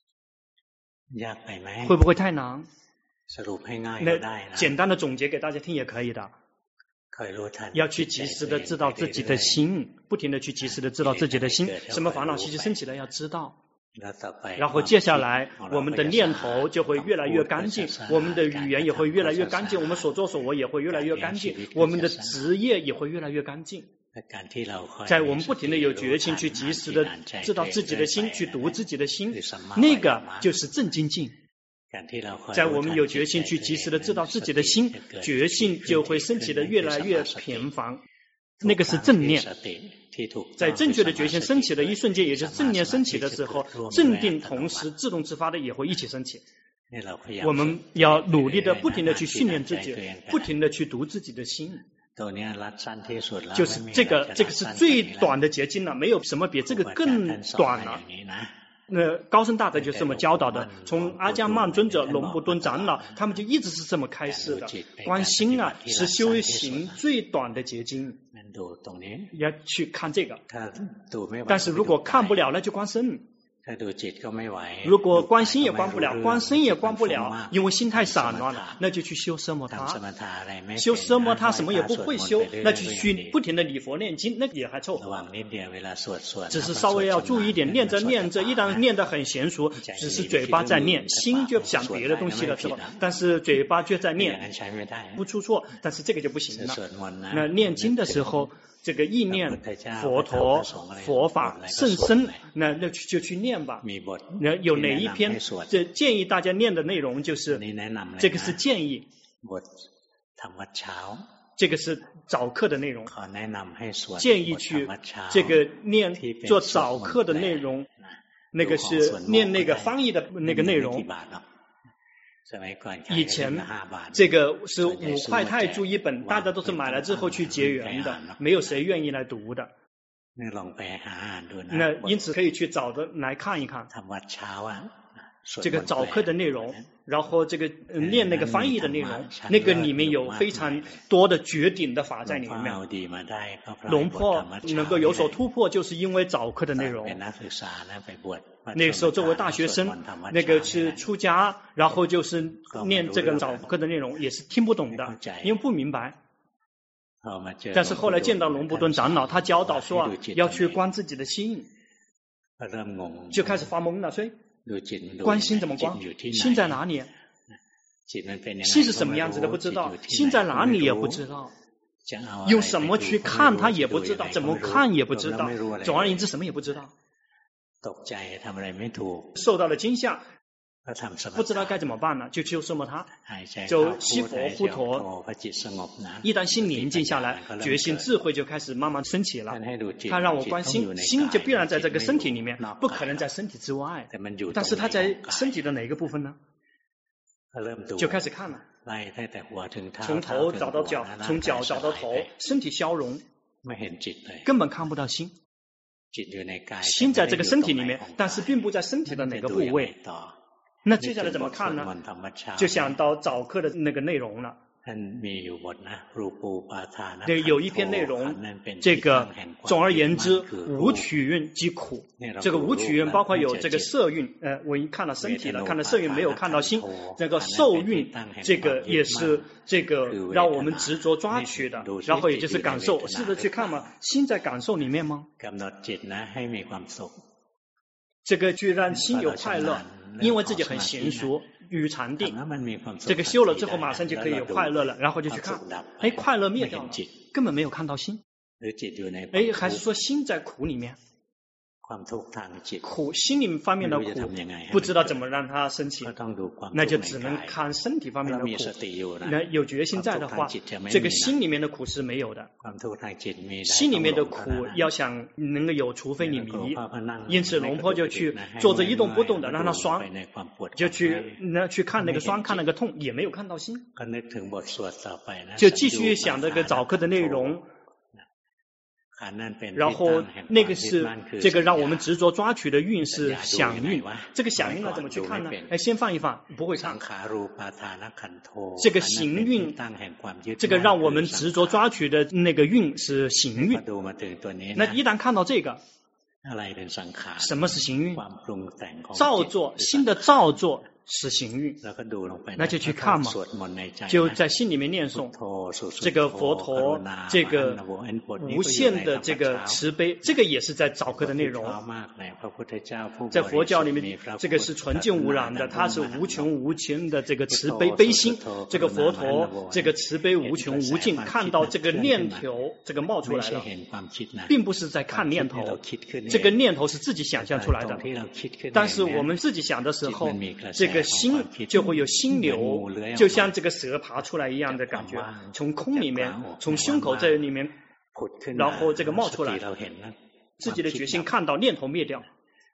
[SPEAKER 1] 会不会太难？那简单的总结给大家听也可以的。要去及时的知道自己的心，不停的去及时的知道自己的心，什么烦恼习气升起来要知道。然后接下来我们的念头就会越来越干净，我们的语言也会越来越干净，我们所作所为也会越来越干净，我们的职业也会越来越干净。在我们不停的有决心去及时的知道自己的心，去读自己的心，那个就是正精进。在我们有决心去及时的知道自己的心，决心就会升起的越来越频繁。 那个是正念。在正确的觉性升起的一瞬间，也就是正念升起的时候，正定同时自动自发的也会一起升起。我们要努力的不停的去训练自己，不停的去读自己的心。就是这个这个是最短的结晶了，没有什么比这个更短了。那高僧大德就这么教导的，从阿姜曼尊者、龙布顿长老，他们就一直是这么开示的。观心啊，是修行最短的结晶，要去看这个。但是如果看不了，那就观身。如果观心也观不了，观身也观不了，因为心太散乱了，那就去修奢摩他。修奢摩他什么也不会修，那就去不停的礼佛念经，那也还凑合。只是稍微要注意一点，念着念着，一旦念得很娴熟，只是嘴巴在念，心就想别的东西了，是吧？但是嘴巴就在念，不出错，但是这个就不行了。那念经的时候，这个意念佛陀、佛法、圣僧，那那就去念吧。那有哪一篇？这建议大家念的内容就是，这个是建议。这个是早课的内容，建议去这个念做早课的内容，那个是念那个翻译的那个内容。以前这个是五块泰铢一本，大家都是买了之后去结缘的，没有谁愿意来读的。那因此可以去找的来看一看这个早课的内容，然后这个念那个翻译的内容，那个里面有非常多的绝顶的法在里面。龙婆能够有所突破，就是因为早课的内容。那个时候作为大学生，那个是出家，然后就是念这个早课的内容，也是听不懂的，因为不明白。但是后来见到龙布顿长老，他教导说、啊、要去观自己的心，就开始发懵了。所以观心怎么观？心在哪里？心是什么样子的不知道，心在哪里也不知道，用什么去看他也不知道，怎么看也不知道，总而言之什么也不知道。受到了惊吓，不知道该怎么办呢，就修奢摩他，就吸佛呼陀。一旦心宁静下来，觉性智慧就开始慢慢升起了。他让我观心，心就必然在这个身体里面，不可能在身体之外。但是他在身体的哪一个部分呢？就开始看了，从头找到脚，从脚找到头，身体消融，根本看不到心。心在这个身体里面，但是并不在身体的哪个部位。那接下来怎么看呢？就想到早课的那个内容了。对，有一篇内容，这个总而言之，无取运即苦。这个无取运包括有这个色运，呃，我一看到身体了，看到色运没有看到心。这个受运，这个也是这个让我们执着抓取的，然后也就是感受，试着去看嘛，心在感受里面吗？这个去让心有快乐，因为自己很娴熟。与禅定，这个修了之后马上就可以有快乐了，然后就去看，哎，快乐灭掉了，根本没有看到心，哎，还是说心在苦里面，苦心灵方面的苦，不知道怎么让它升起，那就只能看身体方面的苦。那有决心在的话，这个心里面的苦是没有的。心里面的苦要想能够有，除非你迷。因此龙婆就去坐着一动不动的让它酸，就去那去看那个酸，看那个痛，也没有看到心，就继续想这个早课的内容。然后那个是这个让我们执着抓取的运是想运，这个想运要怎么去看呢？哎，先放一放，不会看。这个行运，这个让我们执着抓取的那个运是行运。那一旦看到这个，什么是行运？造作，心的造作是行运，那就去看嘛，就在心里面念诵这个佛陀，这个无限的这个慈悲，这个也是在早课的内容。在佛教里面，这个是纯净无染的，它是无穷无尽的这个慈悲悲心。这个佛陀，这个慈悲无穷无尽，看到这个念头这个冒出来了，并不是在看念头，这个念头是自己想象出来的。但是我们自己想的时候，这个心就会有心流，就像这个蛇爬出来一样的感觉，从空里面，从胸口这里面然后这个冒出来，自己的决心看到念头灭掉，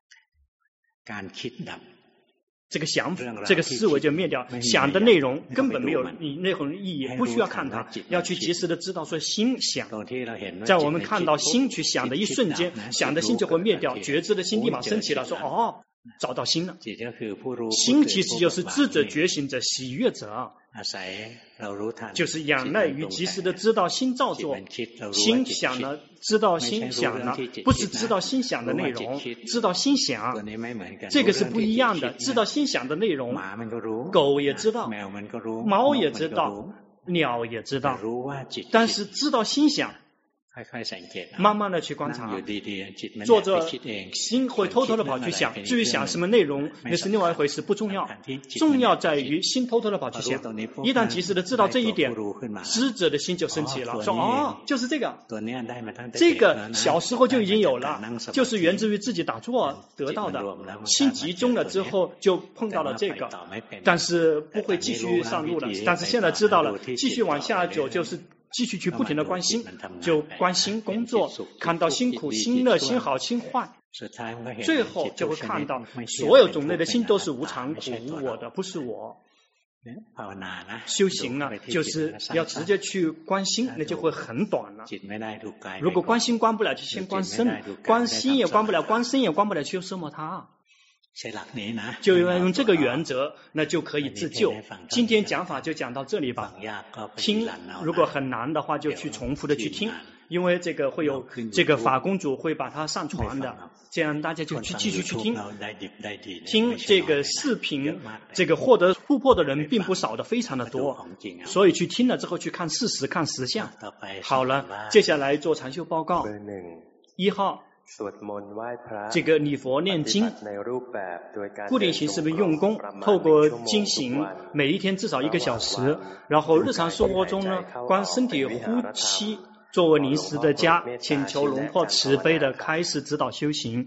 [SPEAKER 1] 这个想法这个思维就灭掉，想的内容根本没有你内容意义，不需要看它，要去及时的知道说心想，在我们看到心去想的一瞬间，想的心就会灭掉，觉知的心立马升起了，说哦找到心了，心其实就是知者觉醒者喜悦者，就是仰赖于及时的知道心造作，心想了知道心想了，不是知道心想的内容，知道心想，这个是不一样的，知道心想的内容，狗也知道，猫也知道，鸟也知道，但是知道心想，慢慢的去观察，做着心会偷偷的跑去想，至于想什么内容那是另外一回事，不重要，重要在于心偷偷的跑去想，一旦及时的知道这一点，知者的心就升起了，说哦就是这个，这个小时候就已经有了，就是源自于自己打坐得到的，心集中了之后就碰到了这个，但是不会继续上路了，但是现在知道了，继续往下走就是继续去不停的关心，就关心工作，看到心苦心乐心好心坏，最后就会看到所有种类的心都是无常苦无我的，不是我。修行呢就是要直接去关心，那就会很短了，如果关心关不了就先关身，关心也关不了，关身也关不了就奢摩他，就要用这个原则，那就可以自救。今天讲法就讲到这里吧，听如果很难的话就去重复的去听，因为这个会有这个法公主会把它上传的，这样大家就去继续去听听这个视频，这个获得突破的人并不少的，非常的多，所以去听了之后去看事实看实相。好了，接下来做禅修报告。一号，这个礼佛念经固定形式的用功，透过经行每一天至少一个小时，然后日常生活中呢观身体呼吸作为临时的家，请求龙婆慈悲的开始指导修行。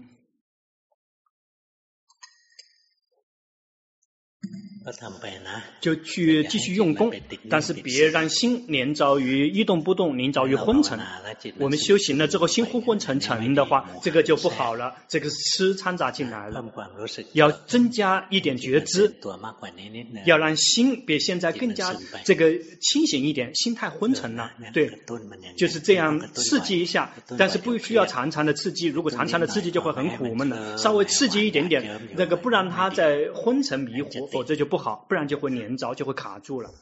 [SPEAKER 1] 就去继续用功，但是别让心连着于一动不动，连着于昏沉。我们修行了之后心昏昏沉沉的话，这个就不好了，这个痴掺杂进来了，要增加一点觉知，要让心比现在更加这个清醒一点，心太昏沉了，对，就是这样刺激一下，但是不需要常常的刺激，如果常常的刺激就会很苦闷了，稍微刺激一点点，那个不让它在昏沉迷糊，否则就不好，不然就会连着，就会卡住了。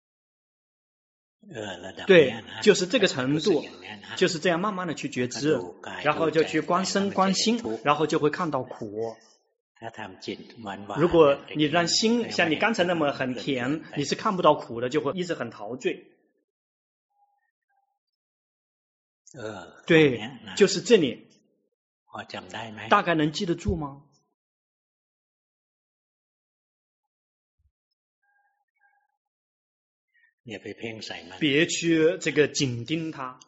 [SPEAKER 1] 对，就是这个程度，就是这样慢慢的去觉知，然后就去观身观心，然后就会看到苦。如果你让心像你刚才那么很甜，你是看不到苦的，就会一直很陶醉。对，就是这里，大概能记得住吗？别去这个紧盯它，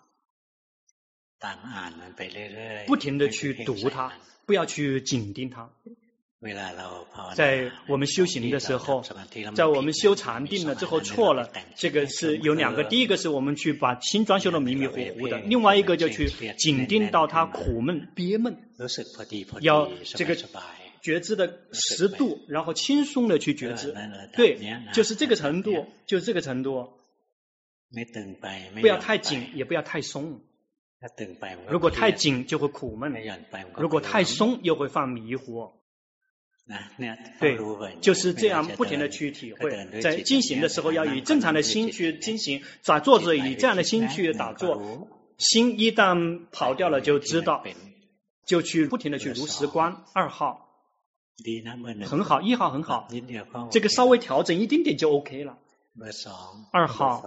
[SPEAKER 1] 不停的去读它，不要去紧盯它。在我们修行的时候，在我们修禅定了之后错了，这个是有两个，第一个是我们去把心装修的迷迷糊糊的，另外一个就去紧盯到它苦闷憋闷，要这个觉知的适度，然后轻松的去觉知，对，就是这个程度，就是这个程度，不要太紧，也不要太松。如果太紧就会苦闷，如果太松又会犯迷糊。对，就是这样不停的去体会，在进行的时候要以正常的心去进行，打坐者以这样的心去打坐，心一旦跑掉了就知道，就去不停的去如实观。二号很好，一号很好，这个稍微调整一点点就 OK 了。二号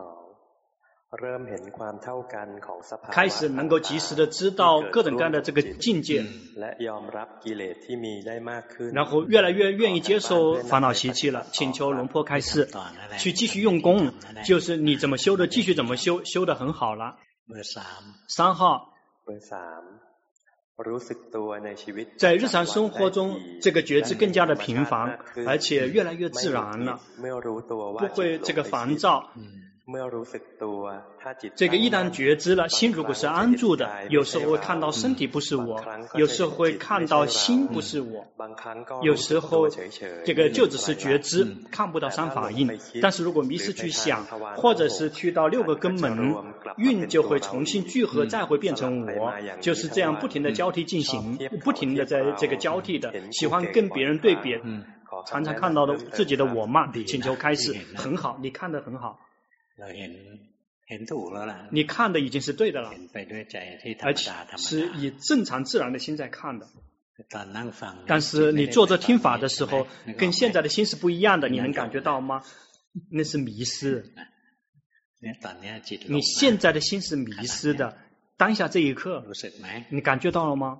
[SPEAKER 1] 开始能够及时的知道各种各样的这个境界，然后越来越愿意接受烦恼习气了，请求龙婆开示，去继续用功，就是你怎么修的继续怎么修，修得很好了。三号在日常生活中这个觉知更加的频繁，而且越来越自然了，不会这个烦躁。 这个一旦觉知了，心如果是安住的，有时候会看到身体不是我，有时候会看到心不是我，有时候这个就只是觉知，看不到三法印。但是如果迷失去想，或者是去到六个根门，运就会重新聚合，再会变成我，就是这样不停的交替进行，不停的在这个交替的，喜欢跟别人对比，常常看到的自己的我慢，请求开示，很好，你看得很好，你看的已经是对的了，而且是以正常自然的心在看的。但是你坐着听法的时候，跟现在的心是不一样的，你能感觉到吗？那是迷失。你现在的心是迷失的，当下这一刻，你感觉到了吗？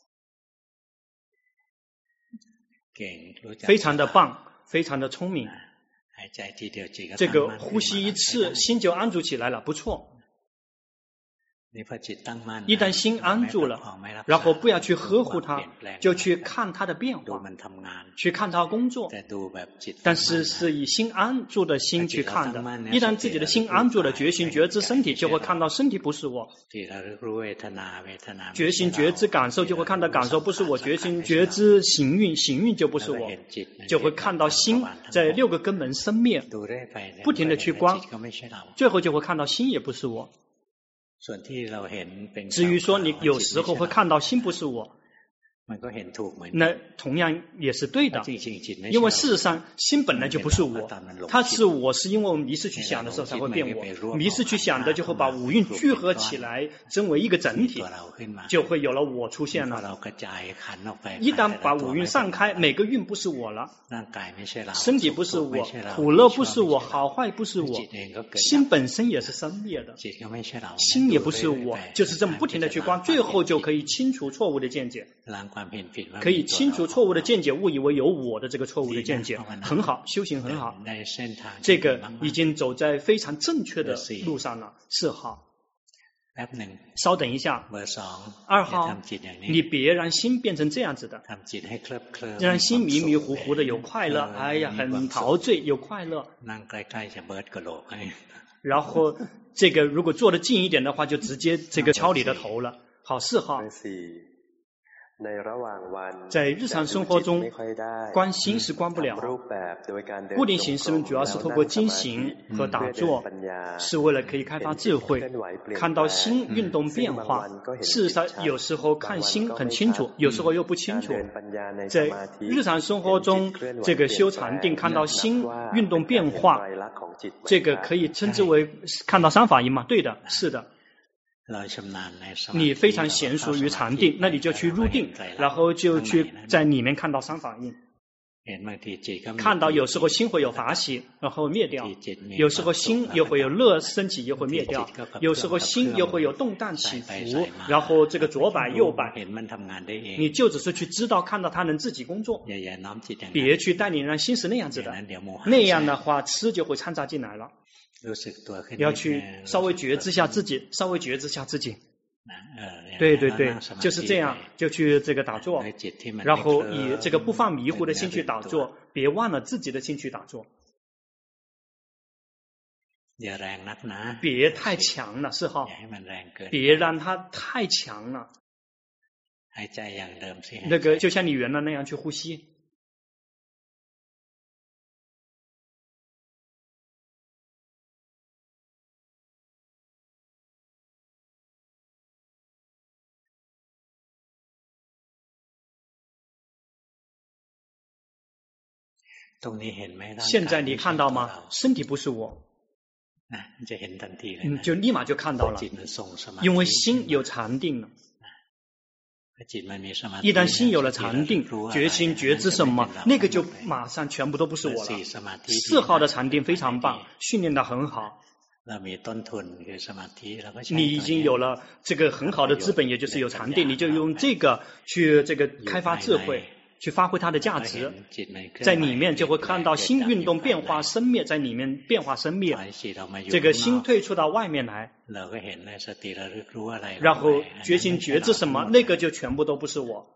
[SPEAKER 1] 非常的棒，非常的聪明。这个呼吸一次，心就安住起来了，不错。一旦心安住了，然后不要去呵护它，就去看它的变化，去看它工作，但是是以心安住的心去看的。一旦自己的心安住了，觉醒觉知身体，就会看到身体不是我，觉醒觉知感受，就会看到感受不是我，觉醒觉知行运，行运就不是我，就会看到心在六个根门生灭，不停的去观，最后就会看到心也不是我。至于说你有时候会看到心不是我，那同样也是对的，因为事实上心本来就不是我，它是我是因为我们迷失去想的时候才会变我，迷失去想的就会把五蕴聚合起来成为一个整体，就会有了我出现了。一旦把五蕴散开，每个蕴不是我了，身体不是我，苦乐不是我，好坏不是我，心本身也是生灭的，心也不是我，就是这么不停的去观，最后就可以清除错误的见解，可以清除错误的见解，误以为有我的这个错误的见解，很好，修行很好，这个已经走在非常正确的路上了，是好。稍等一下，二号，你别让心变成这样子的，让心迷迷糊糊的有快乐，哎呀，很陶醉，有快乐。然后这个如果坐得近一点的话，就直接这个敲你的头了。好，四号。在日常生活中，观心是观不了。固定形式主要是透过经行和打坐，是为了可以开发智慧，看到心运动变化。事实上，有时候看心很清楚，有时候又不清楚。在日常生活中，这个修禅定看到心运动变化，这个可以称之为看到三法印吗？对的，是的。你非常娴熟于禅定，那你就去入定，然后就去在里面看到三法印，看到有时候心会有法喜，然后灭掉，有时候心又会有乐升起，又会灭掉，有时候心又会有动荡起伏，然后这个左摆右摆，你就只是去知道看到它能自己工作，别去带领让心是那样子的，那样的话吃就会掺杂进来了。要去稍微觉知下自己，稍微觉知下自己。对对对，就是这样，就去这个打坐，然后以这个不放迷糊的心去打坐，别忘了自己的心去打坐。别太强了，四号，别让它太强了。那个就像你原来那样去呼吸。现在你看到吗？身体不是我，嗯，就立马就看到了，因为心有禅定了。一旦心有了禅定，觉心觉知什么，那个就马上全部都不是我了。四号的禅定非常棒，训练得很好。你已经有了这个很好的资本，也就是有禅定，你就用这个去这个开发智慧。去发挥它的价值，在里面就会看到心运动变化生灭，在里面变化生灭，这个心退出到外面来，然后觉醒觉知什么，那个就全部都不是我。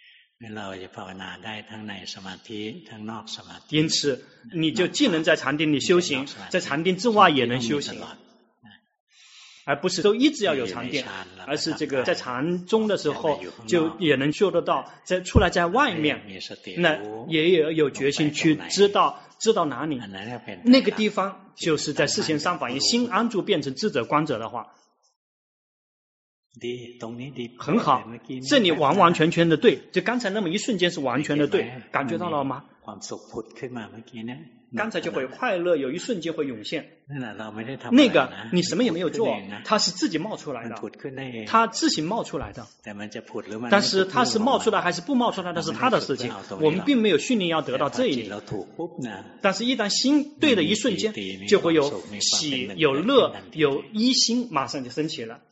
[SPEAKER 1] 因此你就既能在禅定里修行，在禅定之外也能修行。 而不是都一直要有禅定，而是这个在禅中的时候就也能修得到，在出来在外面，那也有有决心去知道知道哪里，那个地方就是在视线上反应，心安住变成知者观者的话，很好，这里完完全全的对，就刚才那么一瞬间是完全的对，感觉到了吗？刚才就会快乐，有一瞬间会涌现。那个你什么也没有做，它是自己冒出来的，它自行冒出来的。但是它是冒出来还是不冒出来，那是他的事情。我们并没有训练要得到这一点。但是，一旦心对的一瞬间，就会有喜、有乐、有一心，马上就升起了。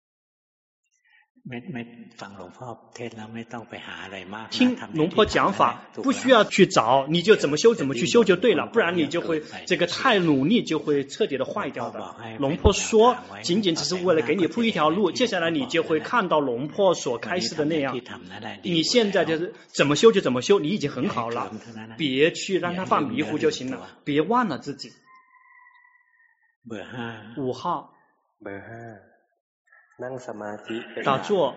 [SPEAKER 1] 听龙婆讲法，不需要去找，你就怎么修怎么去修就对了，不然你就会这个太努力就会彻底的坏掉的。龙婆说，仅仅只是为了给你铺一条路，接下来你就会看到龙婆所开示的那样。你现在就是怎么修就怎么修，你已经很好了，别去让他犯迷糊就行了，别忘了自己。五号。打坐，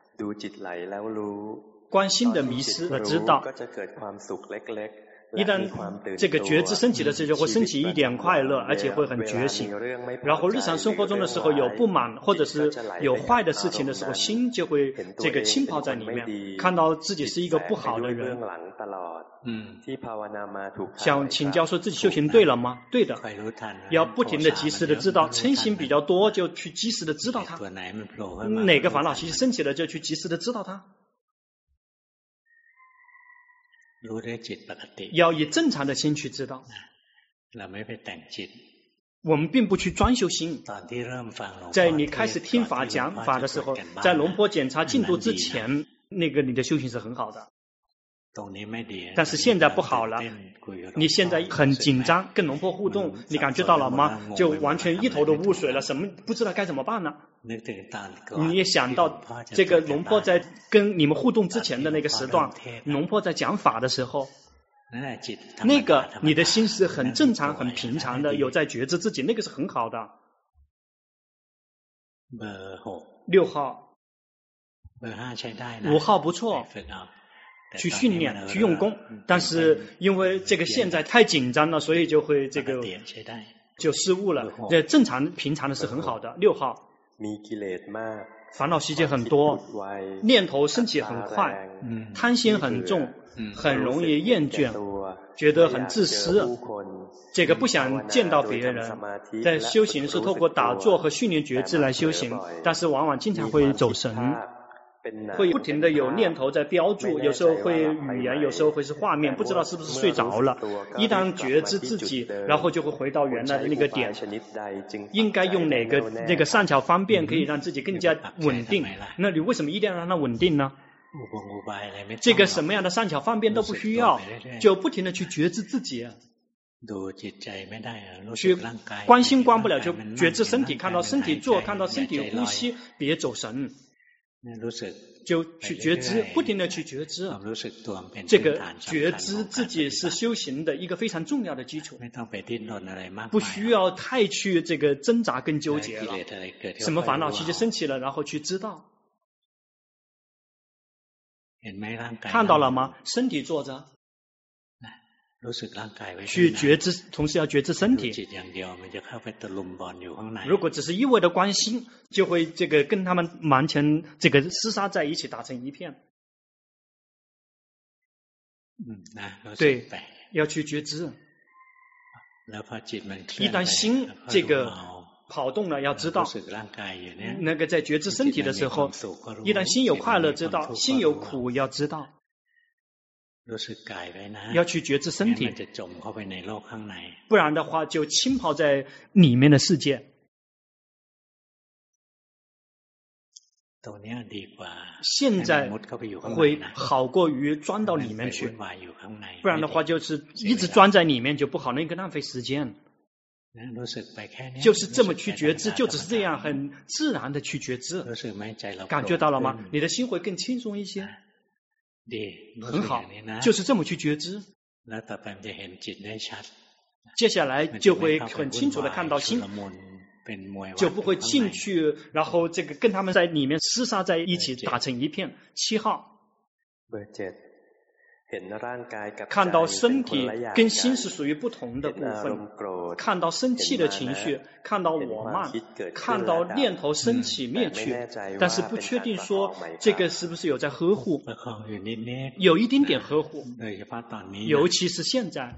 [SPEAKER 1] 观心的迷失而知道，一旦这个觉知升起的时候，就会升起一点快乐，而且会很觉醒。然后日常生活中的时候有不满或者是有坏的事情的时候，心就会这个浸泡在里面，看到自己是一个不好的人。嗯，想请教说自己修行对了吗？对的，要不停的及时的知道，嗔心比较多就去及时的知道它，哪个烦恼习升起了就去及时的知道它。要以正常的心去知道，我们并不去专修心。在你开始听法讲法的时候，在龙婆检查进度之前，那个你的修行是很好的。但是现在不好了，你现在很紧张，跟龙婆互动，你感觉到了吗？就完全一头的雾水了，什么不知道该怎么办呢？你也想到这个龙婆在跟你们互动之前的那个时段，龙婆在讲法的时候，那个你的心是很正常很平常的，有在觉知自己，那个是很好的。六号，五号不错，去训练去用功，但是因为这个现在太紧张了，所以就会这个就失误了。这正常平常的是很好的。六号，烦恼习气很多，念头升起很快，贪心很重，很容易厌倦，觉得很自私，这个不想见到别人。在修行是透过打坐和训练觉知来修行，但是往往经常会走神，会不停的有念头在标注，有时候会语言，有时候会是画面，不知道是不是睡着了。一旦觉知自己，然后就会回到原来的那个点，应该用哪个那个善巧方便可以让自己更加稳定。那你为什么一定要让它稳定呢？这个什么样的善巧方便都不需要，就不停的去觉知自己，去观心观不了，就觉知身体，看到身体做，看到身体呼吸，别走神，就去觉知，不停的去觉知。这个觉知自己是修行的一个非常重要的基础，不需要太去这个挣扎跟纠结了。什么烦恼习气升起了，然后去知道。看到了吗？身体坐着，去觉知，同时要觉知身体。如果只是一味的关心，就会这个跟他们完全这个厮杀在一起，打成一片。对，要去觉知。一旦心这个跑动了，要知道那个在觉知身体的时候，一旦心有快乐知道，心有苦要知道，要去觉知身体，不然的话就浸泡在里面的世界。现在会好过于钻到里面去，不然的话就是一直钻在里面就不好，那个浪费时间。就是这么去觉知，就只是这样很自然的去觉知，感觉到了吗？你的心会更轻松一些，很好，就是这么去觉知。接下来就会很清楚的看到心就不会进去，然后这个跟他们在里面厮杀在一起，打成一片。七号，看到身体跟心是属于不同的部分，看到生气的情绪，看到我慢，看到念头升起灭去，但是不确定说这个是不是有在呵护，有一丁点呵护，尤其是现在。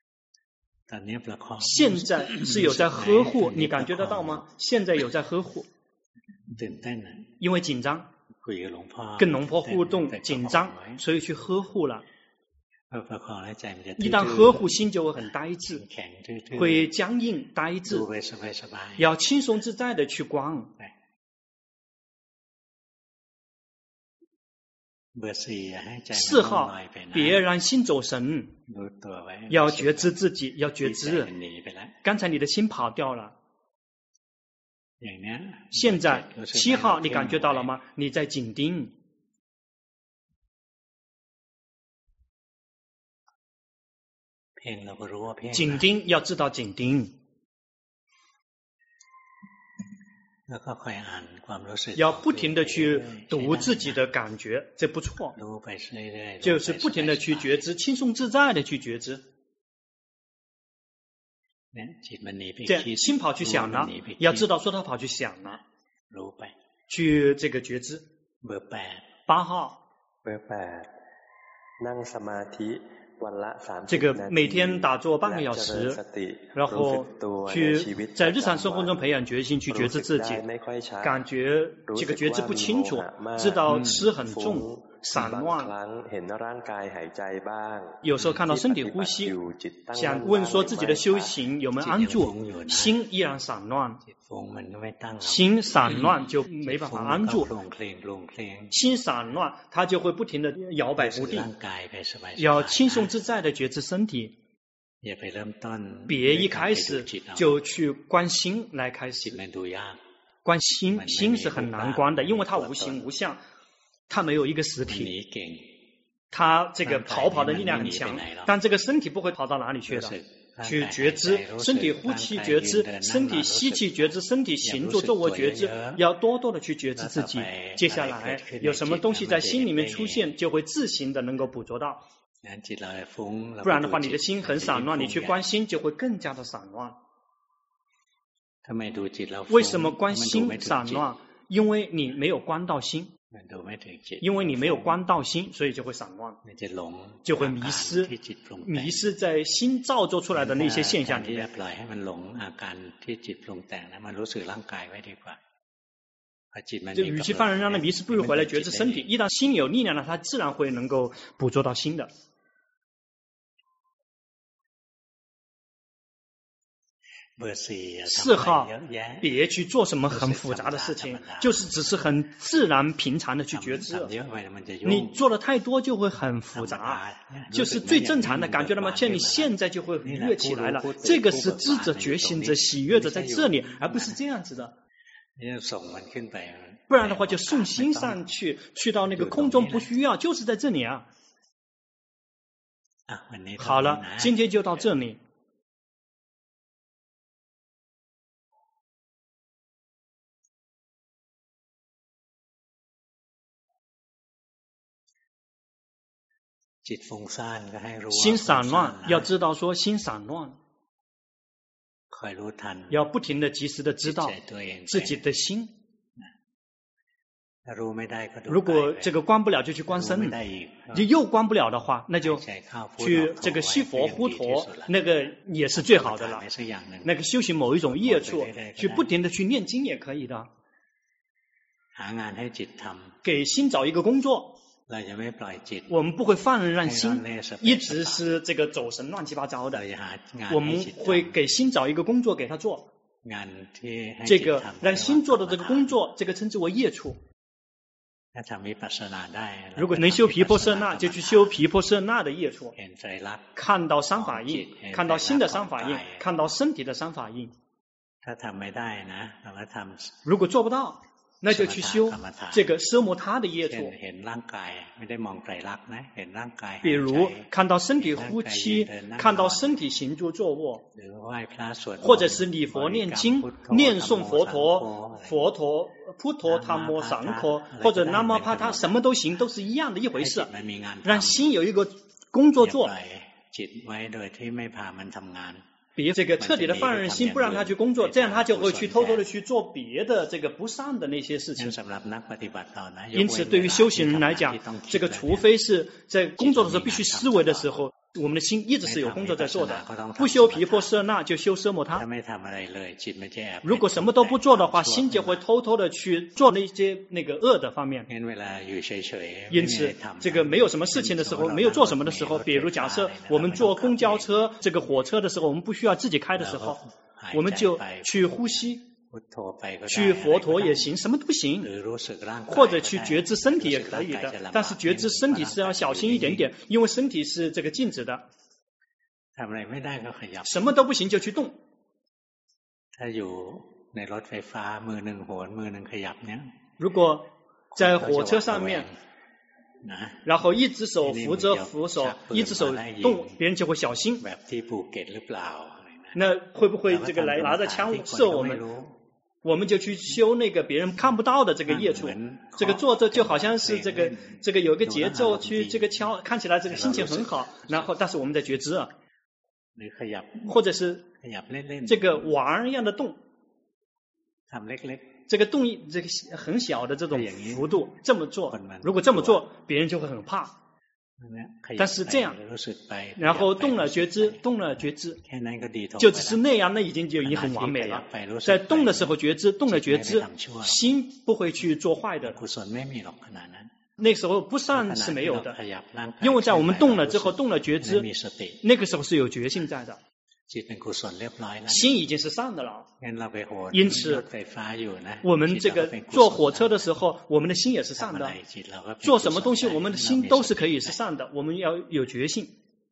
[SPEAKER 1] 现在是有在呵护，你感觉得到吗？现在有在呵护，因为紧张，跟龙婆互动紧张，所以去呵护了。一旦呵护，心就会很呆滞，会僵硬呆滞，要轻松自在的去观。四号，别让心走神，要觉知自己，要觉知。刚才你的心跑掉了，现在七号你感觉到了吗？你在紧盯，紧盯要知道紧盯。要不停的去读自己的感觉，这不错，就是不停的去觉知，轻松自在的去觉知。这样心跑去想了，要知道说他跑去想了，去这个觉知。八号，这个每天打坐半个小时，然后去在日常生活中培养决心，去觉知自己，感觉这个觉知不清楚，知道吃很重，散乱，有时候看到身体呼吸，想问说自己的修行有没有安住，心依然散乱，心散乱就没办法安住，心散乱它就会不停的摇摆不定，要轻松自在的觉知身体，别一开始就去观心来开始，观心心是很难观的，因为它无形无相，它没有一个实体，它这个跑跑的力量很强，但这个身体不会跑到哪里去的。去觉知身体呼气觉知，身体吸气觉知，身体行住坐卧觉知，要多多的去觉知自己。接下来有什么东西在心里面出现，就会自行的能够捕捉到，不然的话你的心很散乱，你去观心就会更加的散乱。为什么观心散乱？因为你没有观到心，因为你没有观到心，所以就会散乱，就会迷失，迷失在心造作出来的那些现象里面。就与其放任让它迷失，不如回来觉知身体。一旦心有力量了，它自然会能够捕捉到心的。四号，别去做什么很复杂的事情，就是只是很自然平常的去觉知。你做的太多就会很复杂，就是最正常的，感觉到吗？像你现在就会愉悦起来了，这个是知者觉醒者喜悦者在这里，而不是这样子的。不然的话就送心上去，去到那个空中不需要，就是在这里啊。好了，今天就到这里。心散乱，要知道说心散乱，要不停的及时的知道自己的心。如果这个关不了就去关身，你又关不了的话，那就去这个吸佛呼陀，那个也是最好的了。那个修行某一种业处，去不停的去念经也可以的。给心找一个工作。我们不会放任让心一直是这个走神乱七八糟的，我们会给心找一个工作给他做，这个让心做的这个工作，这个称之为业处。如果能修毗婆舍那，就去修毗婆舍那的业处，看到三法印，看到心的三法印，看到身体的三法印。如果做不到， 那就去修这个奢摩他的业处。比如看到身体呼吸，看到身体行住坐卧，或者是礼佛念经、念诵佛陀、佛陀、普陀檀摩桑科，或者南无帕他，什么都行，都是一样的一回事。让心有一个工作做。别这个彻底的放任心，不让他去工作，这样他就会去偷偷的去做别的这个不善的那些事情。因此对于修行人来讲，这个除非是在工作的时候必须思维的时候，我们的心一直是有工作在做的。不修毗婆舍那就修奢摩他。如果什么都不做的话，心就会偷偷的去做那些那个恶的方面。因此这个没有什么事情的时候，没有做什么的时候，比如假设我们坐公交车这个火车的时候，我们不需要自己开的时候，我们就去呼吸，去佛陀也行，什么都行，或者去觉知身体也可以的。但是觉知身体是要小心一点点，因为身体是这个静止的，什么都不行就去动。如果在火车上面，然后一只手扶着扶手，一只手动，别人就会小心。那会不会这个来拿着枪射我们？我们就去修那个别人看不到的这个业处。这个坐着就好像是这个这个有个节奏去这个敲，看起来这个心情很好，然后但是我们在觉知啊，或者是这个玩一样的动，这个动这个很小的这种幅度，这么做，如果这么做，别人就会很怕。但是这样，然后动了觉知，动了觉知，就只是那样，那已经就已经很完美了。在动的时候觉知，动了觉知，心不会去做坏的。那时候不善是没有的，因为在我们动了之后，动了觉知，那个时候是有觉性在的。心已经是善的了，因此我们这个坐火车的时候，我们的心也是善的。做什么东西，我们的心都是可以是善的，我们要有觉性。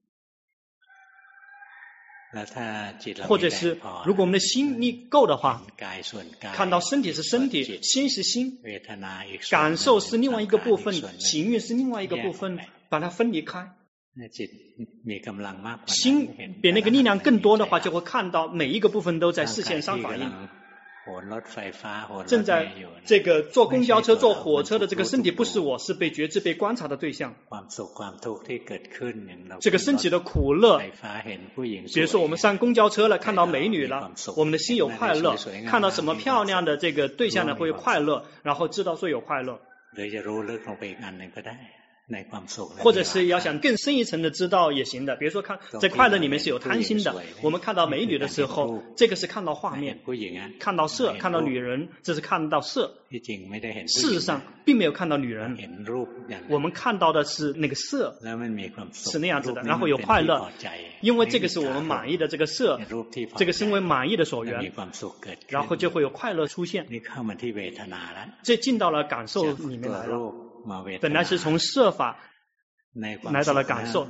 [SPEAKER 1] 或者是如果我们的心力够的话，看到身体是身体，心是心，感受是另外一个部分，行运是另外一个部分，把它分离开。心比那个力量更多的话，就会看到每一个部分都在视线上反应。正在这个坐公交车、坐火车的这个身体不是我，是被觉知、被观察的对象。这个身体的苦乐，比如说我们上公交车了，看到美女了，我们的心有快乐；看到什么漂亮的这个对象呢，会有快乐，然后知道说有快乐。或者是要想更深一层的知道也行的，比如说看在快乐里面是有贪心的，我们看到美女的时候，这个是看到画面，看到色，看到女人，这是看到色。事实上并没有看到女人，我们看到的是那个色，是那样子的，然后有快乐，因为这个是我们满意的这个色，这个身为满意的所缘，然后就会有快乐出现。这进到了感受里面来了。本来是从色法来到了感受，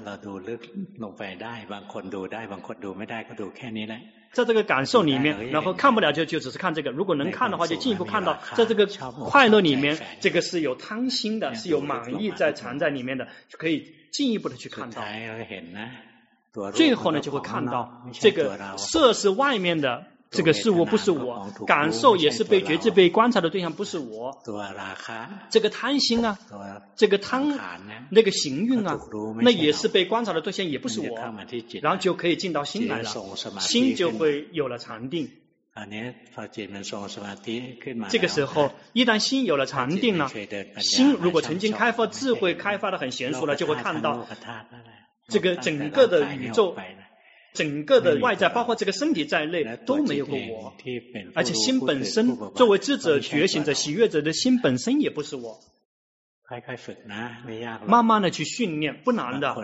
[SPEAKER 1] 在这个感受里面，然后看不了就就只是看这个，如果能看的话就进一步看到，在这个快乐里面，这个是有贪心的，是有满意在藏在里面的，可以进一步的去看到。最后呢就会看到这个色是外面的这个事物，不是我，感受也是被觉知、被观察的对象，不是我。这个贪心啊，这个贪那个行运啊，那也是被观察的对象，也不是我。然后就可以进到心来了，心就会有了禅定。这个时候一旦心有了禅定了，心如果曾经开发智慧开发的很娴熟了，就会看到这个整个的宇宙，整个的外在包括这个身体在内都没有过我，而且心本身作为智者、觉醒者、喜悦者的心本身也不是我。慢慢的去训练，不难的。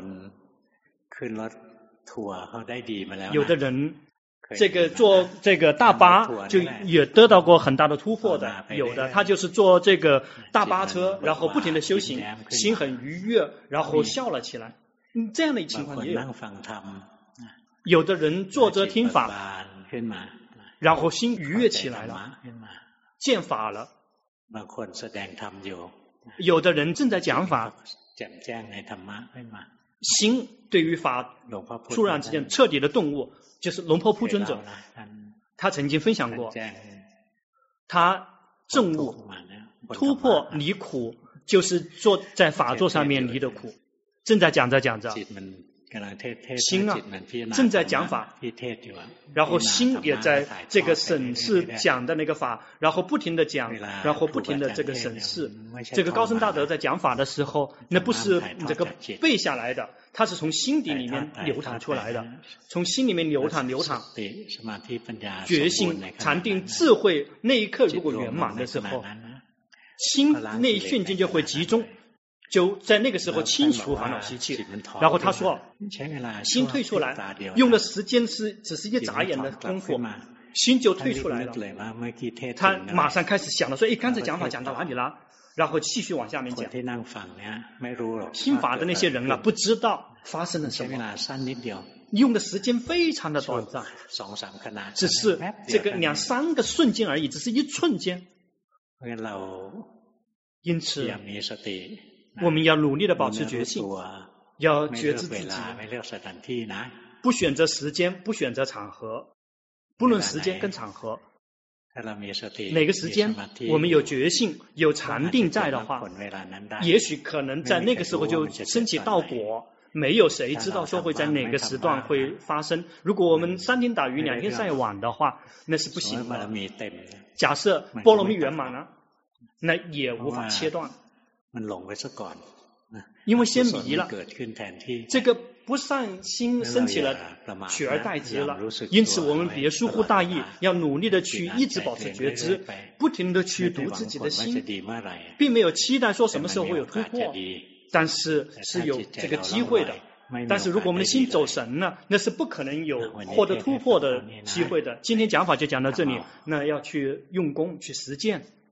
[SPEAKER 1] 有的人这个坐这个大巴就也得到过很大的突破的，有的他就是坐这个大巴车，然后不停的修行，心很愉悦，然后笑了起来。嗯，这样的情况也有。有的人坐着听法，然后心愉悦起来了，见法了。 有的人正在讲法，心对于法突然之间彻底的顿悟，就是龙婆铺尊者，他曾经分享过，他证悟突破离苦，就是坐在法座上面离的苦。正在讲着讲着，心啊正在讲法，然后心也在这个审视讲的那个法，然后不停的讲，然后不停的这个审视。这个高僧大德在讲法的时候，那不是这个背下来的，它是从心底里面流淌出来的，从心里面流淌流淌。觉性、禅定、智慧那一刻如果圆满的时候，心那一瞬间就会集中。就在那个时候清除烦恼习气，然后他说，心退出来，用的时间是只是一眨眼的功夫，心就退出来了。他马上开始想了，说，哎，刚才讲法讲到哪里了？然后继续往下面讲。听法的那些人啊，不知道发生了什么，用的时间非常的短暂，只是这个两三个瞬间而已，只是一瞬间。因此我们要努力的保持觉性，要觉知自己，不选择时间，不选择场合，不论时间跟场合，哪个时间我们有觉性有禅定在的话，也许可能在那个时候就升起道果，没有谁知道说会在哪个时段会发生。如果我们三天打鱼两天晒网的话，那是不行的。假设波罗蜜圆满了，那也无法切断，因为先迷了，这个不善心升起了，取而代之了。因此我们别疏忽大意，要努力的去一直保持觉知，不停的去读自己的心，并没有期待说什么时候会有突破，但是是有这个机会的。但是如果我们的心走神了，那是不可能有获得突破的机会的。今天讲法就讲到这里，那要去用功去实践。